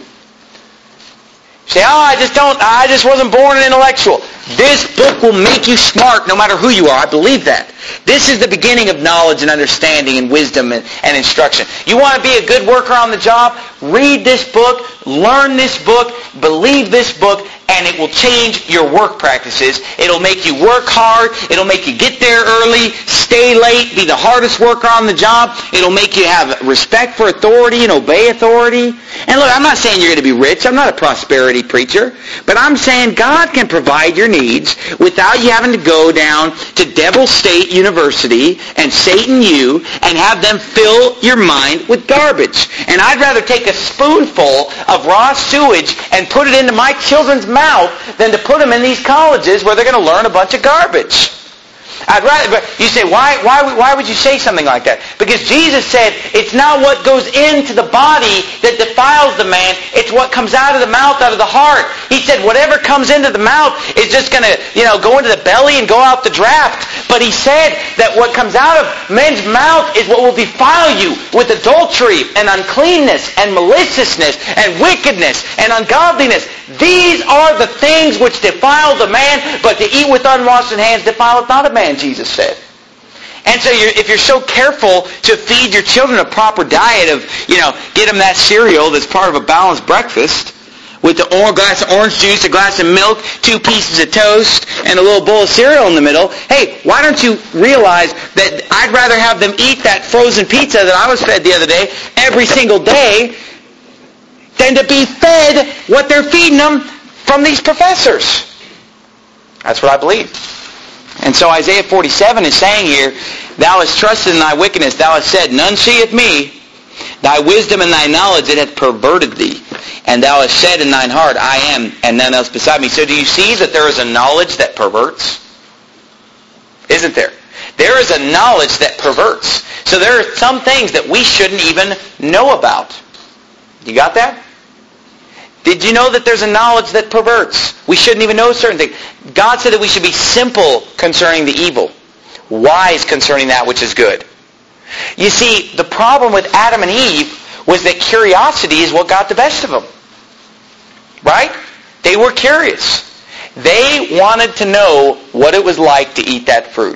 You say, oh, I just don't, I just wasn't born an intellectual. This book will make you smart no matter who you are. I believe that. This is the beginning of knowledge and understanding and wisdom and, and instruction. You want to be a good worker on the job? Read this book, learn this book, believe this book, and it will change your work practices. It'll make you work hard. It'll make you get there early, stay late, be the hardest worker on the job. It'll make you have respect for authority and obey authority. And look, I'm not saying you're going to be rich. I'm not a prosperity preacher. But I'm saying God can provide your needs without you having to go down to Devil State University and Satan U and have them fill your mind with garbage. And I'd rather take a spoonful of raw sewage and put it into my children's mouth than to put them in these colleges where they're going to learn a bunch of garbage. I'd rather, but you say, why, why, why would you say something like that? Because Jesus said, it's not what goes into the body that defiles the man, it's what comes out of the mouth, out of the heart. He said, whatever comes into the mouth is just going to, you know, go into the belly and go out the draft. But he said that what comes out of men's mouth is what will defile you with adultery and uncleanness and maliciousness and wickedness and ungodliness. These are the things which defile the man, but to eat with unwashed hands defileth not a man, Jesus said. And so you're, if you're so careful to feed your children a proper diet of, you know, get them that cereal that's part of a balanced breakfast with the or- glass of orange juice, a glass of milk, two pieces of toast, and a little bowl of cereal in the middle, hey, why don't you realize that I'd rather have them eat that frozen pizza that I was fed the other day every single day than to be fed what they're feeding them from these professors. That's what I believe. And so Isaiah forty-seven is saying here, thou hast trusted in thy wickedness, thou hast said, none seeth me. Thy wisdom and thy knowledge, it hath perverted thee. And thou hast said in thine heart, I am, and none else beside me. So do you see that there is a knowledge that perverts? Isn't there? There is a knowledge that perverts. So there are some things that we shouldn't even know about. You got that? Did you know that there's a knowledge that perverts? We shouldn't even know certain things. God said that we should be simple concerning the evil, wise concerning that which is good. You see, the problem with Adam and Eve was that curiosity is what got the best of them. Right? They were curious. They wanted to know what it was like to eat that fruit.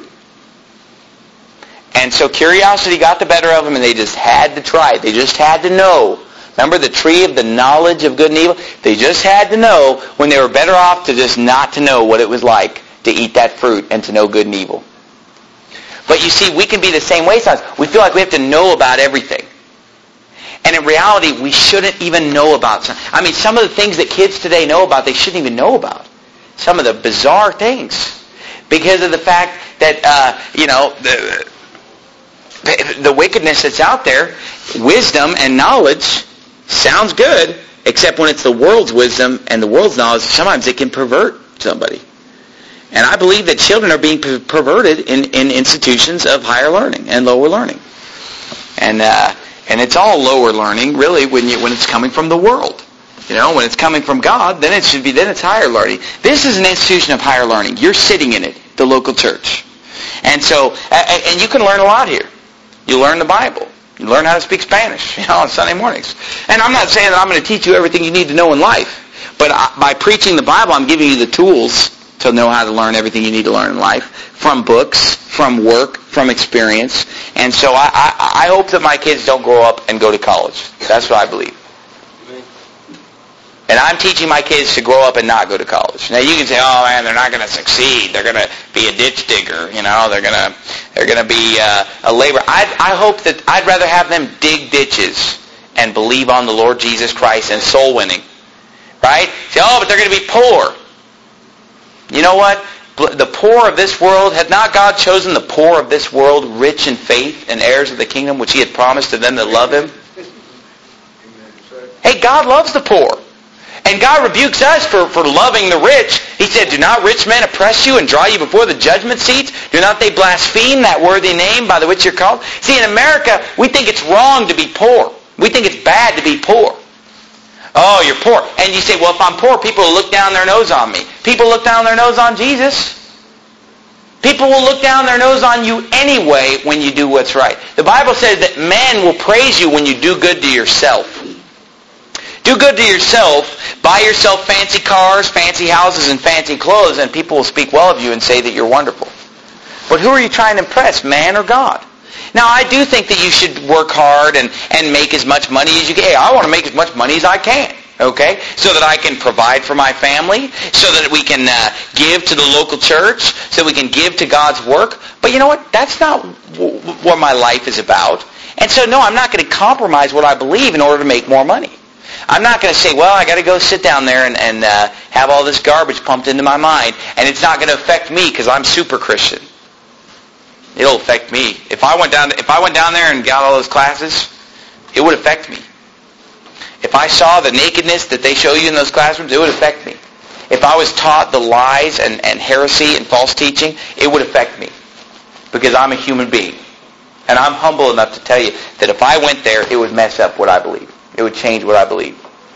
And so curiosity got the better of them, and they just had to try it. They just had to know. Remember the tree of the knowledge of good and evil? They just had to know when they were better off to just not to know what it was like to eat that fruit and to know good and evil. But you see, we can be the same way sometimes. We feel like we have to know about everything. And in reality, we shouldn't even know about some. I mean, some of the things that kids today know about, they shouldn't even know about. Some of the bizarre things. Because of the fact that, uh, you know, the, the wickedness that's out there, wisdom and knowledge sounds good, except when it's the world's wisdom and the world's knowledge, sometimes it can pervert somebody. And I believe that children are being per- perverted in, in institutions of higher learning and lower learning. And uh, and it's all lower learning, really, when you when it's coming from the world. You know, when it's coming from God, then it should be, then it's higher learning. This is an institution of higher learning. You're sitting in it, the local church. And so, and you can learn a lot here. You learn the Bible. You learn how to speak Spanish, you know, on Sunday mornings. And I'm not saying that I'm going to teach you everything you need to know in life. But by preaching the Bible, I'm giving you the tools to know how to learn everything you need to learn in life. From books, from work, from experience. And so I, I, I hope that my kids don't grow up and go to college. That's what I believe. And I'm teaching my kids to grow up and not go to college. Now you can say, "Oh man, they're not going to succeed. They're going to be a ditch digger. You know, they're going to they're going to be uh, a laborer." I I hope that I'd rather have them dig ditches and believe on the Lord Jesus Christ and soul winning, right? Say, "Oh, but they're going to be poor." You know what? The poor of this world, had not God chosen the poor of this world rich in faith and heirs of the kingdom which He had promised to them that love Him? Hey, God loves the poor. And God rebukes us for, for loving the rich. He said, "Do not rich men oppress you and draw you before the judgment seats? Do not they blaspheme that worthy name by the which you're called?" See, in America, we think it's wrong to be poor. We think it's bad to be poor. Oh, you're poor. And you say, "Well, if I'm poor, people will look down their nose on me." People look down their nose on Jesus. People will look down their nose on you anyway when you do what's right. The Bible says that men will praise you when you do good to yourself. Do good to yourself, buy yourself fancy cars, fancy houses, and fancy clothes, and people will speak well of you and say that you're wonderful. But who are you trying to impress, man or God? Now, I do think that you should work hard and, and make as much money as you can. Hey, I want to make as much money as I can, okay? So that I can provide for my family, so that we can uh, give to the local church, so we can give to God's work. But you know what? That's not w- what my life is about. And so, no, I'm not going to compromise what I believe in order to make more money. I'm not going to say, well, I got to go sit down there and, and uh, have all this garbage pumped into my mind, and it's not going to affect me because I'm super Christian. It'll affect me. If I went down, if I went down there and got all those classes, it would affect me. If I saw the nakedness that they show you in those classrooms, it would affect me. If I was taught the lies and, and heresy and false teaching, it would affect me because I'm a human being, and I'm humble enough to tell you that if I went there, it would mess up what I believe. It would change what I believe.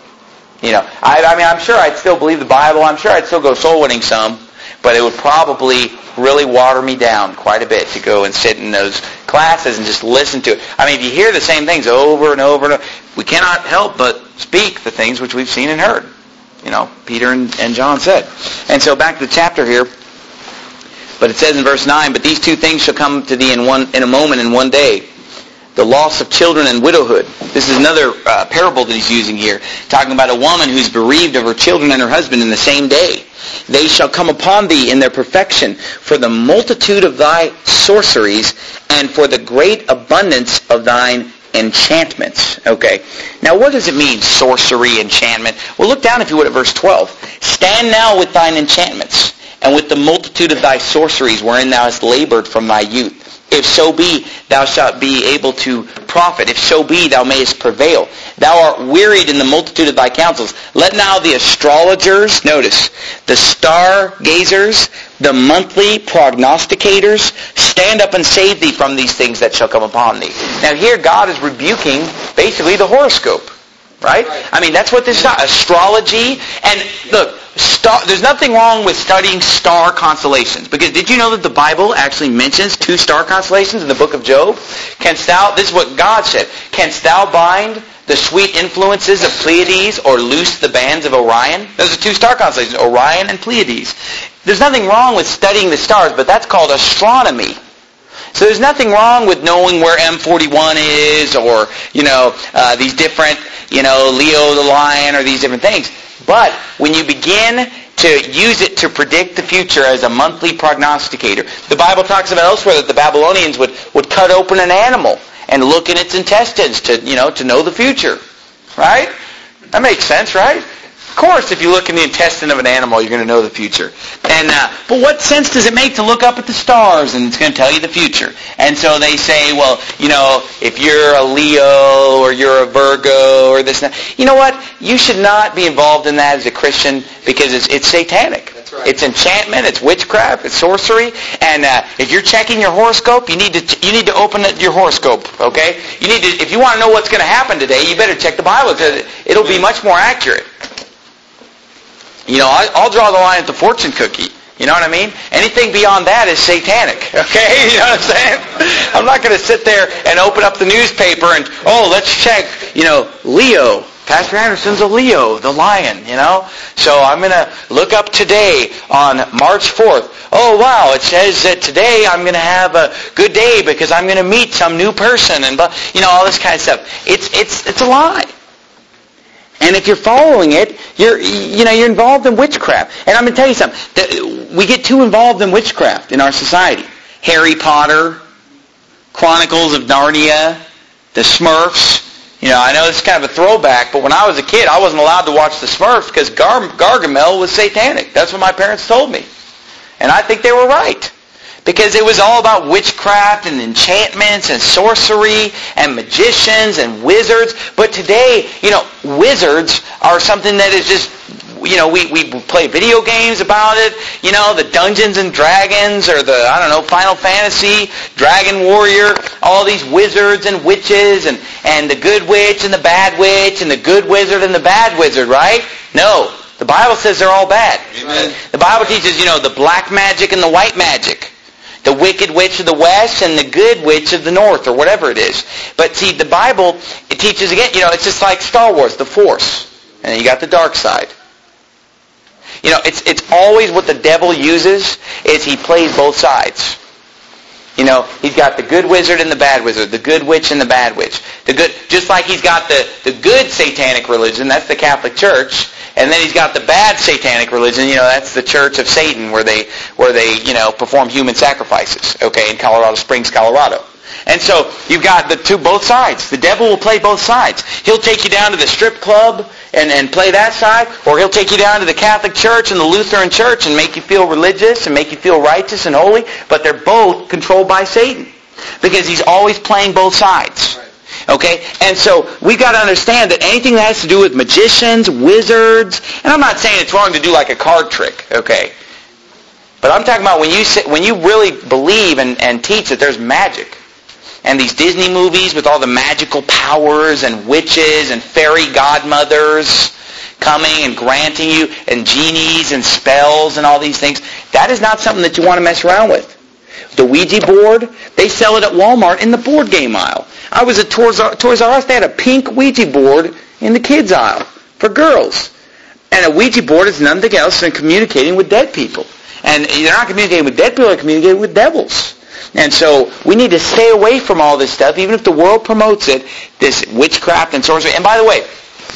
You know, I, I mean, I'm sure I'd still believe the Bible. I'm sure I'd still go soul winning some, but it would probably really water me down quite a bit to go and sit in those classes and just listen to it. I mean, if you hear the same things over and over and over, we cannot help but speak the things which we've seen and heard. You know, Peter and, and John said. And so back to the chapter here. But it says in verse nine, "But these two things shall come to thee in one in a moment, in one day. The loss of children and widowhood." This is another uh, parable that he's using here, talking about a woman who's bereaved of her children and her husband in the same day. "They shall come upon thee in their perfection, for the multitude of thy sorceries, and for the great abundance of thine enchantments." Okay. Now what does it mean, sorcery, enchantment? Well, look down, if you would, at verse twelve. "Stand now with thine enchantments, and with the multitude of thy sorceries, wherein thou hast labored from thy youth. If so be, thou shalt be able to profit. If so be, thou mayest prevail. Thou art wearied in the multitude of thy counsels. Let now the astrologers," notice, "the star-gazers, the monthly prognosticators, stand up and save thee from these things that shall come upon thee." Now here God is rebuking basically the horoscope. Right? I mean, that's what this is. Astrology. And look, star, there's nothing wrong with studying star constellations. Because did you know that the Bible actually mentions two star constellations in the book of Job? Canst thou, this is what God said, "Canst thou bind the sweet influences of Pleiades or loose the bands of Orion?" Those are two star constellations, Orion and Pleiades. There's nothing wrong with studying the stars, but that's called astronomy. So there's nothing wrong with knowing where M forty-one is, or, you know, uh, these different, you know, Leo the lion, or these different things. But when you begin to use it to predict the future as a monthly prognosticator, the Bible talks about elsewhere that the Babylonians would, would cut open an animal and look in its intestines to, you know, to know the future. Right? That makes sense, right? Of course, if you look in the intestine of an animal, you're going to know the future. And uh, but what sense does it make to look up at the stars and it's going to tell you the future? And so they say, well, you know, if you're a Leo or you're a Virgo or this and that, you know what? You should not be involved in that as a Christian because it's, it's satanic. That's right. It's enchantment. It's witchcraft. It's sorcery. And uh, if you're checking your horoscope, you need to you need to open your horoscope. Okay? You need to if you want to know what's going to happen today, you better check the Bible because it'll be much more accurate. You know, I, I'll draw the line at the fortune cookie. You know what I mean? Anything beyond that is satanic. Okay? You know what I'm saying? I'm not going to sit there and open up the newspaper and, oh, let's check, you know, Leo. Pastor Anderson's a Leo, the lion, you know? So I'm going to look up today on March fourth. Oh, wow, it says that today I'm going to have a good day because I'm going to meet some new person and, you know, all this kind of stuff. It's it's it's a lie. And if you're following it, you're you know you're involved in witchcraft. And I'm going to tell you something. We get too involved in witchcraft in our society. Harry Potter, Chronicles of Narnia, the Smurfs. You know, I know it's kind of a throwback, but when I was a kid, I wasn't allowed to watch the Smurfs because Gar- Gargamel was satanic. That's what my parents told me. And I think they were right. Because it was all about witchcraft and enchantments and sorcery and magicians and wizards. But today, you know, wizards are something that is just, you know, we, we play video games about it. You know, the Dungeons and Dragons or the, I don't know, Final Fantasy, Dragon Warrior, all these wizards and witches and, and the good witch and the bad witch and the good wizard and the bad wizard, right? No. The Bible says they're all bad. Amen. The Bible teaches, you know, the black magic and the white magic. The wicked witch of the west and the good witch of the north, or whatever it is. But see, the Bible, it teaches again, you know, it's just like Star Wars, the Force. And then you got the dark side. You know, it's it's always what the devil uses is he plays both sides. You know, he's got the good wizard and the bad wizard, the good witch and the bad witch. The good, just like he's got the, the good satanic religion, that's the Catholic Church, and then he's got the bad satanic religion, you know, that's the Church of Satan where they where they, you know, perform human sacrifices, okay, in Colorado Springs, Colorado. And so you've got the two both sides. The devil will play both sides. He'll take you down to the strip club and, and play that side, or he'll take you down to the Catholic Church and the Lutheran Church and make you feel religious and make you feel righteous and holy, but they're both controlled by Satan because he's always playing both sides. Okay? And so we've got to understand that anything that has to do with magicians, wizards, and I'm not saying it's wrong to do like a card trick, okay? But I'm talking about when you sit, when you really believe and, and teach that there's magic. And these Disney movies with all the magical powers and witches and fairy godmothers coming and granting you, and genies and spells and all these things, that is not something that you want to mess around with. The Ouija board, they sell it at Walmart in the board game aisle. I was at Toys R Us, they had a pink Ouija board in the kids aisle for girls. And a Ouija board is nothing else than communicating with dead people. And they're not communicating with dead people, they're communicating with devils. And so we need to stay away from all this stuff, even if the world promotes it, this witchcraft and sorcery. And by the way,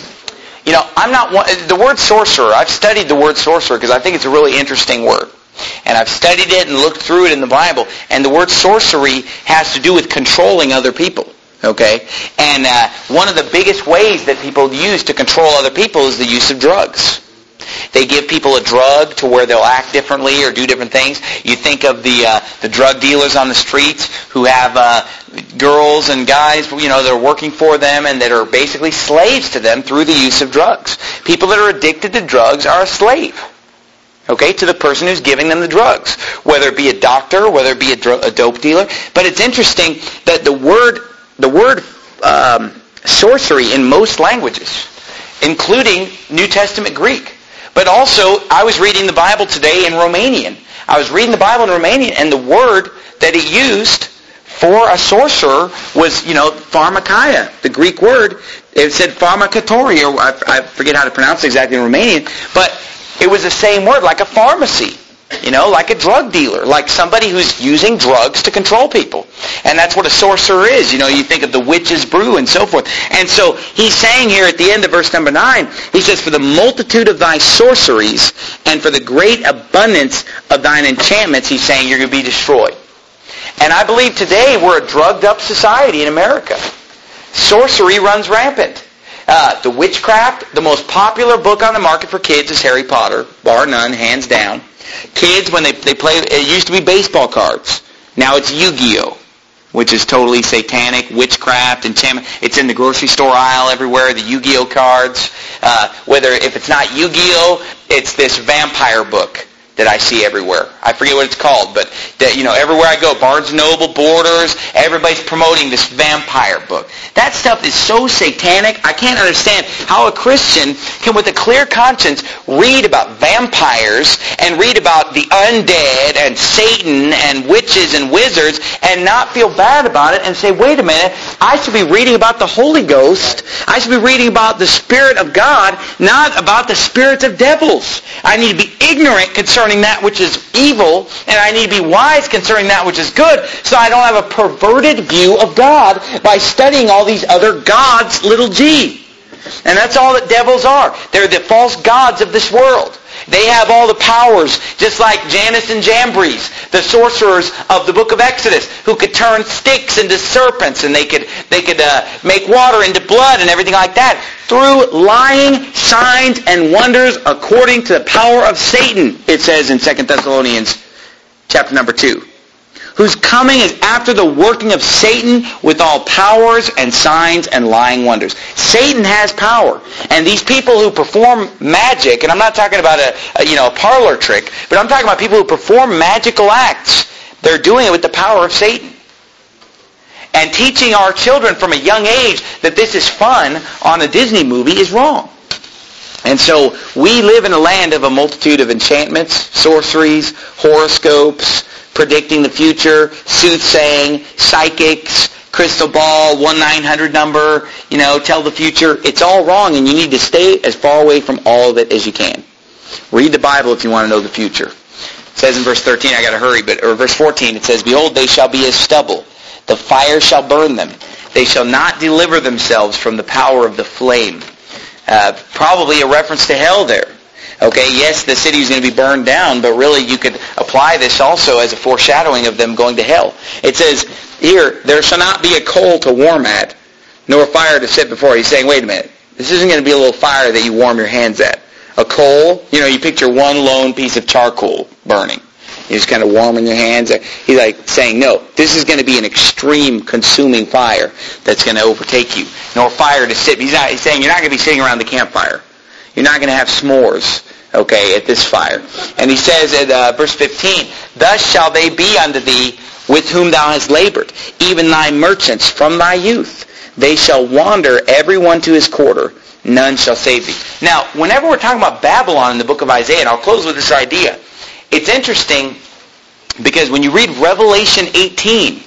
you know, I'm not one, the word sorcerer, I've studied the word sorcerer because I think it's a really interesting word. And I've studied it and looked through it in the Bible. And the word sorcery has to do with controlling other people. Okay? And uh, one of the biggest ways that people use to control other people is the use of drugs. They give people a drug to where they'll act differently or do different things. You think of the uh, the drug dealers on the streets who have uh, girls and guys, you know, that are working for them and that are basically slaves to them through the use of drugs. People that are addicted to drugs are a slave, okay, to the person who's giving them the drugs, whether it be a doctor, whether it be a, dro- a dope dealer. But it's interesting that the word the word um, sorcery in most languages, including New Testament Greek. But also, I was reading the Bible today in Romanian. I was reading the Bible in Romanian, and the word that it used for a sorcerer was, you know, pharmakia, the Greek word. It said pharmakatori, or I, I forget how to pronounce it exactly in Romanian, but it was the same word, like a pharmacy, you know, like a drug dealer, like somebody who's using drugs to control people. And that's what a sorcerer is. You know, you think of the witch's brew and so forth. And so he's saying here at the end of verse number nine, he says, for the multitude of thy sorceries and for the great abundance of thine enchantments, he's saying you're going to be destroyed. And I believe today we're a drugged up society in America. Sorcery runs rampant. Uh, the witchcraft, the most popular book on the market for kids is Harry Potter, bar none, hands down. Kids, when they, they play, it used to be baseball cards. Now it's Yu-Gi-Oh!, which is totally satanic, witchcraft, enchantment. It's in the grocery store aisle everywhere, the Yu-Gi-Oh! Cards. Uh, whether, if it's not Yu-Gi-Oh!, it's this vampire book that I see everywhere. I forget what it's called, but that, you know, everywhere I go, Barnes and Noble, Borders, everybody's promoting this vampire book. That stuff is so satanic, I can't understand how a Christian can, with a clear conscience, read about vampires and read about the undead and Satan and witches and wizards and not feel bad about it and say, wait a minute, I should be reading about the Holy Ghost. I should be reading about the Spirit of God, not about the spirits of devils. I need to be ignorant concerning that which is evil, and I need to be wise concerning that which is good, so I don't have a perverted view of God by studying all these other gods, little g. And that's all that devils are. They're the false gods of this world. They have all the powers, just like Janus and Jambres, the sorcerers of the book of Exodus, who could turn sticks into serpents, and they could they could uh, make water into blood and everything like that through lying signs and wonders according to the power of Satan, it says in Second Thessalonians chapter number two. Whose coming is after the working of Satan with all powers and signs and lying wonders. Satan has power. And these people who perform magic, and I'm not talking about a, a you know a parlor trick, but I'm talking about people who perform magical acts. They're doing it with the power of Satan. And teaching our children from a young age that this is fun on a Disney movie is wrong. And so we live in a land of a multitude of enchantments, sorceries, horoscopes, predicting the future, soothsaying, psychics, crystal ball, one nine hundred number, you know, tell the future. It's all wrong, and you need to stay as far away from all of it as you can. Read the Bible if you want to know the future. It says in verse thirteen, I got to hurry, but or verse fourteen, it says, Behold, they shall be as stubble. The fire shall burn them. They shall not deliver themselves from the power of the flame. Uh, probably a reference to hell there. Okay, yes, the city is going to be burned down, but really you could apply this also as a foreshadowing of them going to hell. It says here, there shall not be a coal to warm at, nor fire to sit before. He's saying, wait a minute, this isn't going to be a little fire that you warm your hands at. A coal, you know, you picture one lone piece of charcoal burning. You're just kind of warming your hands. He's like saying, no, this is going to be an extreme consuming fire that's going to overtake you. Nor fire to sit. He's, not, he's saying you're not going to be sitting around the campfire. You're not going to have s'mores, okay, at this fire. And he says at uh, verse fifteen, Thus shall they be unto thee with whom thou hast labored, even thy merchants from thy youth. They shall wander every one to his quarter. None shall save thee. Now, whenever we're talking about Babylon in the book of Isaiah, and I'll close with this idea, it's interesting because when you read Revelation eighteen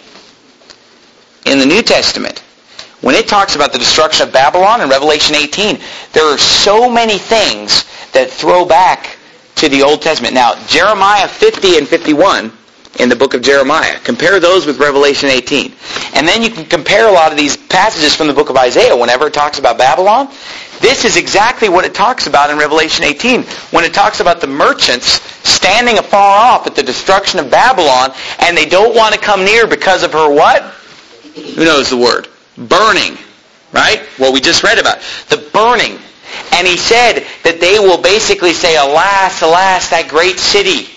in the New Testament, when it talks about the destruction of Babylon in Revelation eighteen, there are so many things that throw back to the Old Testament. Now, Jeremiah fifty and fifty-one in the book of Jeremiah, compare those with Revelation eighteen. And then you can compare a lot of these passages from the book of Isaiah whenever it talks about Babylon. This is exactly what it talks about in Revelation eighteen, when it talks about the merchants standing afar off at the destruction of Babylon, and they don't want to come near because of her what? Who knows the word? Burning. Right? What we just read about. The burning. And he said that they will basically say, Alas, alas, that great city.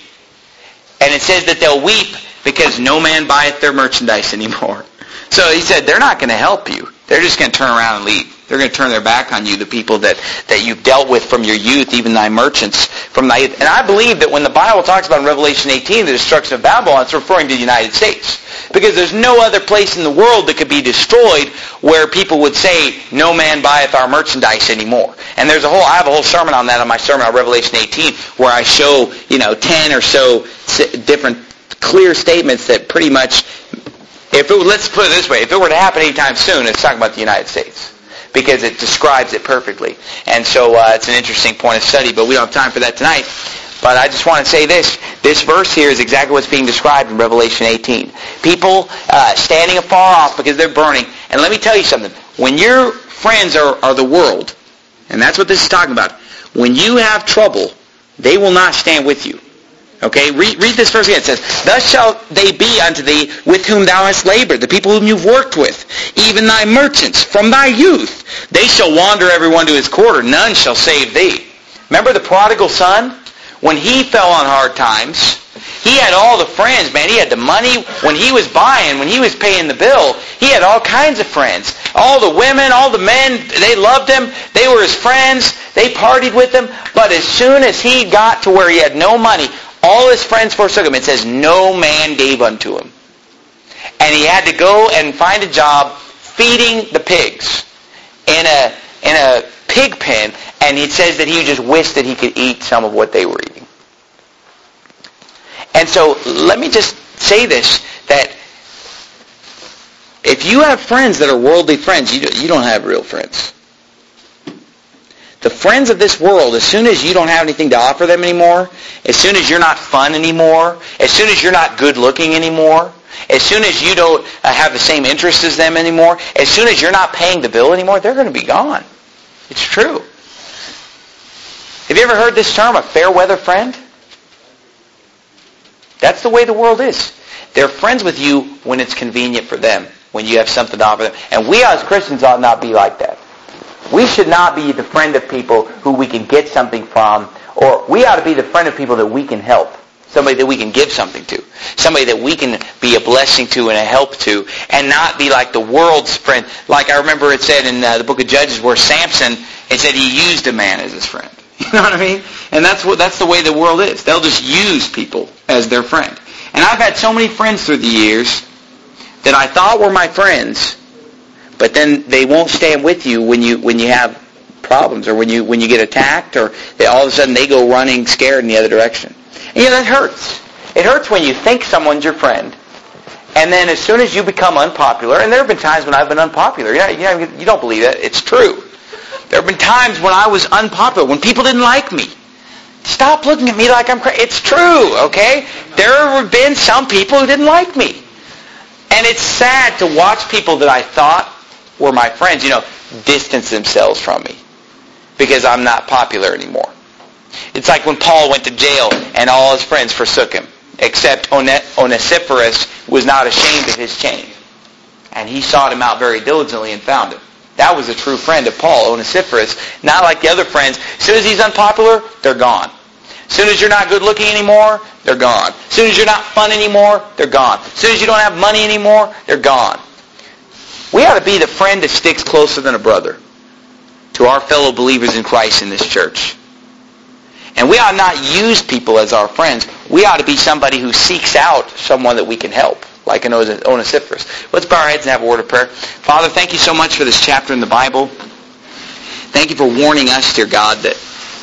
And it says that they'll weep because no man buyeth their merchandise anymore. So he said, they're not going to help you. They're just going to turn around and leave. They're going to turn their back on you, the people that, that you've dealt with from your youth, even thy merchants from thy youth. And I believe that when the Bible talks about in Revelation eighteen the destruction of Babylon, it's referring to the United States. Because there's no other place in the world that could be destroyed where people would say, no man buyeth our merchandise anymore. And there's a whole, I have a whole sermon on that on my sermon on Revelation eighteen, where I show, you know, ten or so different clear statements that pretty much, if it, let's put it this way, if it were to happen anytime soon, it's talking about the United States. Because it describes it perfectly. And so uh, it's an interesting point of study, but we don't have time for that tonight. But I just want to say this. This verse here is exactly what's being described in Revelation eighteen. People uh, standing afar off because they're burning. And let me tell you something. When your friends are, are the world, and that's what this is talking about, when you have trouble, they will not stand with you. Okay, read, read this verse again. It says, thus shall they be unto thee with whom thou hast labored, the people whom you've worked with, even thy merchants from thy youth. They shall wander every one to his quarter. None shall save thee. Remember the prodigal son? When he fell on hard times, he had all the friends, man. He had the money. When he was buying, when he was paying the bill, he had all kinds of friends. All the women, all the men, they loved him. They were his friends. They partied with him. But as soon as he got to where he had no money, all his friends forsook him. It says, no man gave unto him. And he had to go and find a job feeding the pigs in a in a pig pen. And it says that he just wished that he could eat some of what they were eating. And so let me just say this, that if you have friends that are worldly friends, you you don't have real friends. The friends of this world, as soon as you don't have anything to offer them anymore, as soon as you're not fun anymore, as soon as you're not good looking anymore, as soon as you don't uh, have the same interests as them anymore, as soon as you're not paying the bill anymore, they're going to be gone. It's true. Have you ever heard this term, a fair weather friend? That's the way the world is. They're friends with you when it's convenient for them, when you have something to offer them. And we as Christians ought not be like that. We should not be the friend of people who we can get something from, or we ought to be the friend of people that we can help. Somebody that we can give something to. Somebody that we can be a blessing to and a help to, and not be like the world's friend. Like I remember it said in uh, the book of Judges where Samson, it said he used a man as his friend. You know what I mean? And that's what that's the way the world is. They'll just use people as their friend. And I've had so many friends through the years that I thought were my friends, but then they won't stand with you when you when you have problems, or when you when you get attacked, or they, all of a sudden they go running scared in the other direction. And yeah, that hurts. It hurts when you think someone's your friend, and then as soon as you become unpopular, and there have been times when I've been unpopular. Yeah, you know, you don't believe it. It's true. There have been times when I was unpopular, when people didn't like me. Stop looking at me like I'm crazy. It's true, okay? There have been some people who didn't like me. And it's sad to watch people that I thought were my friends, you know, distance themselves from me because I'm not popular anymore. It's like when Paul went to jail and all his friends forsook him, except Onesiphorus was not ashamed of his chain. And he sought him out very diligently and found him. That was a true friend of Paul, Onesiphorus. Not like the other friends. As soon as he's unpopular, they're gone. As soon as you're not good looking anymore, they're gone. As soon as you're not fun anymore, they're gone. As soon as you don't have money anymore, they're gone. We ought to be the friend that sticks closer than a brother to our fellow believers in Christ in this church. And we ought not use people as our friends. We ought to be somebody who seeks out someone that we can help, like an Onesiphorus. Let's bow our heads and have a word of prayer. Father, thank you so much for this chapter in the Bible. Thank you for warning us, dear God, that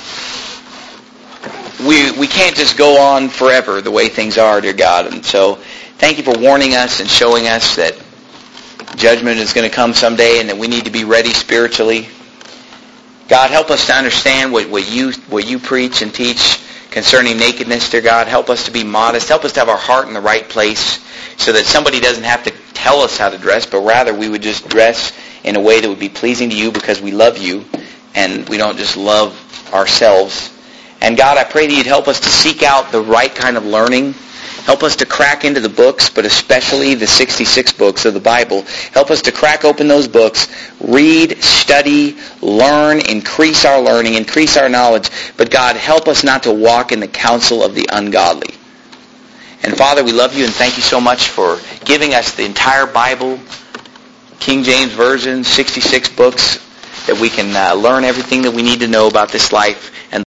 we we can't just go on forever the way things are, dear God. And so thank you for warning us and showing us that judgment is going to come someday and that we need to be ready spiritually. God, help us to understand what, what you what you preach and teach concerning nakedness, dear God. Help us to be modest. Help us to have our heart in the right place so that somebody doesn't have to tell us how to dress, but rather we would just dress in a way that would be pleasing to you because we love you and we don't just love ourselves. And God, I pray that you'd help us to seek out the right kind of learning. Help us to crack into the books, but especially the sixty-six books of the Bible. Help us to crack open those books, read, study, learn, increase our learning, increase our knowledge. But God, help us not to walk in the counsel of the ungodly. And Father, we love you and thank you so much for giving us the entire Bible, King James Version, sixty-six books, that we can uh, learn everything that we need to know about this life. And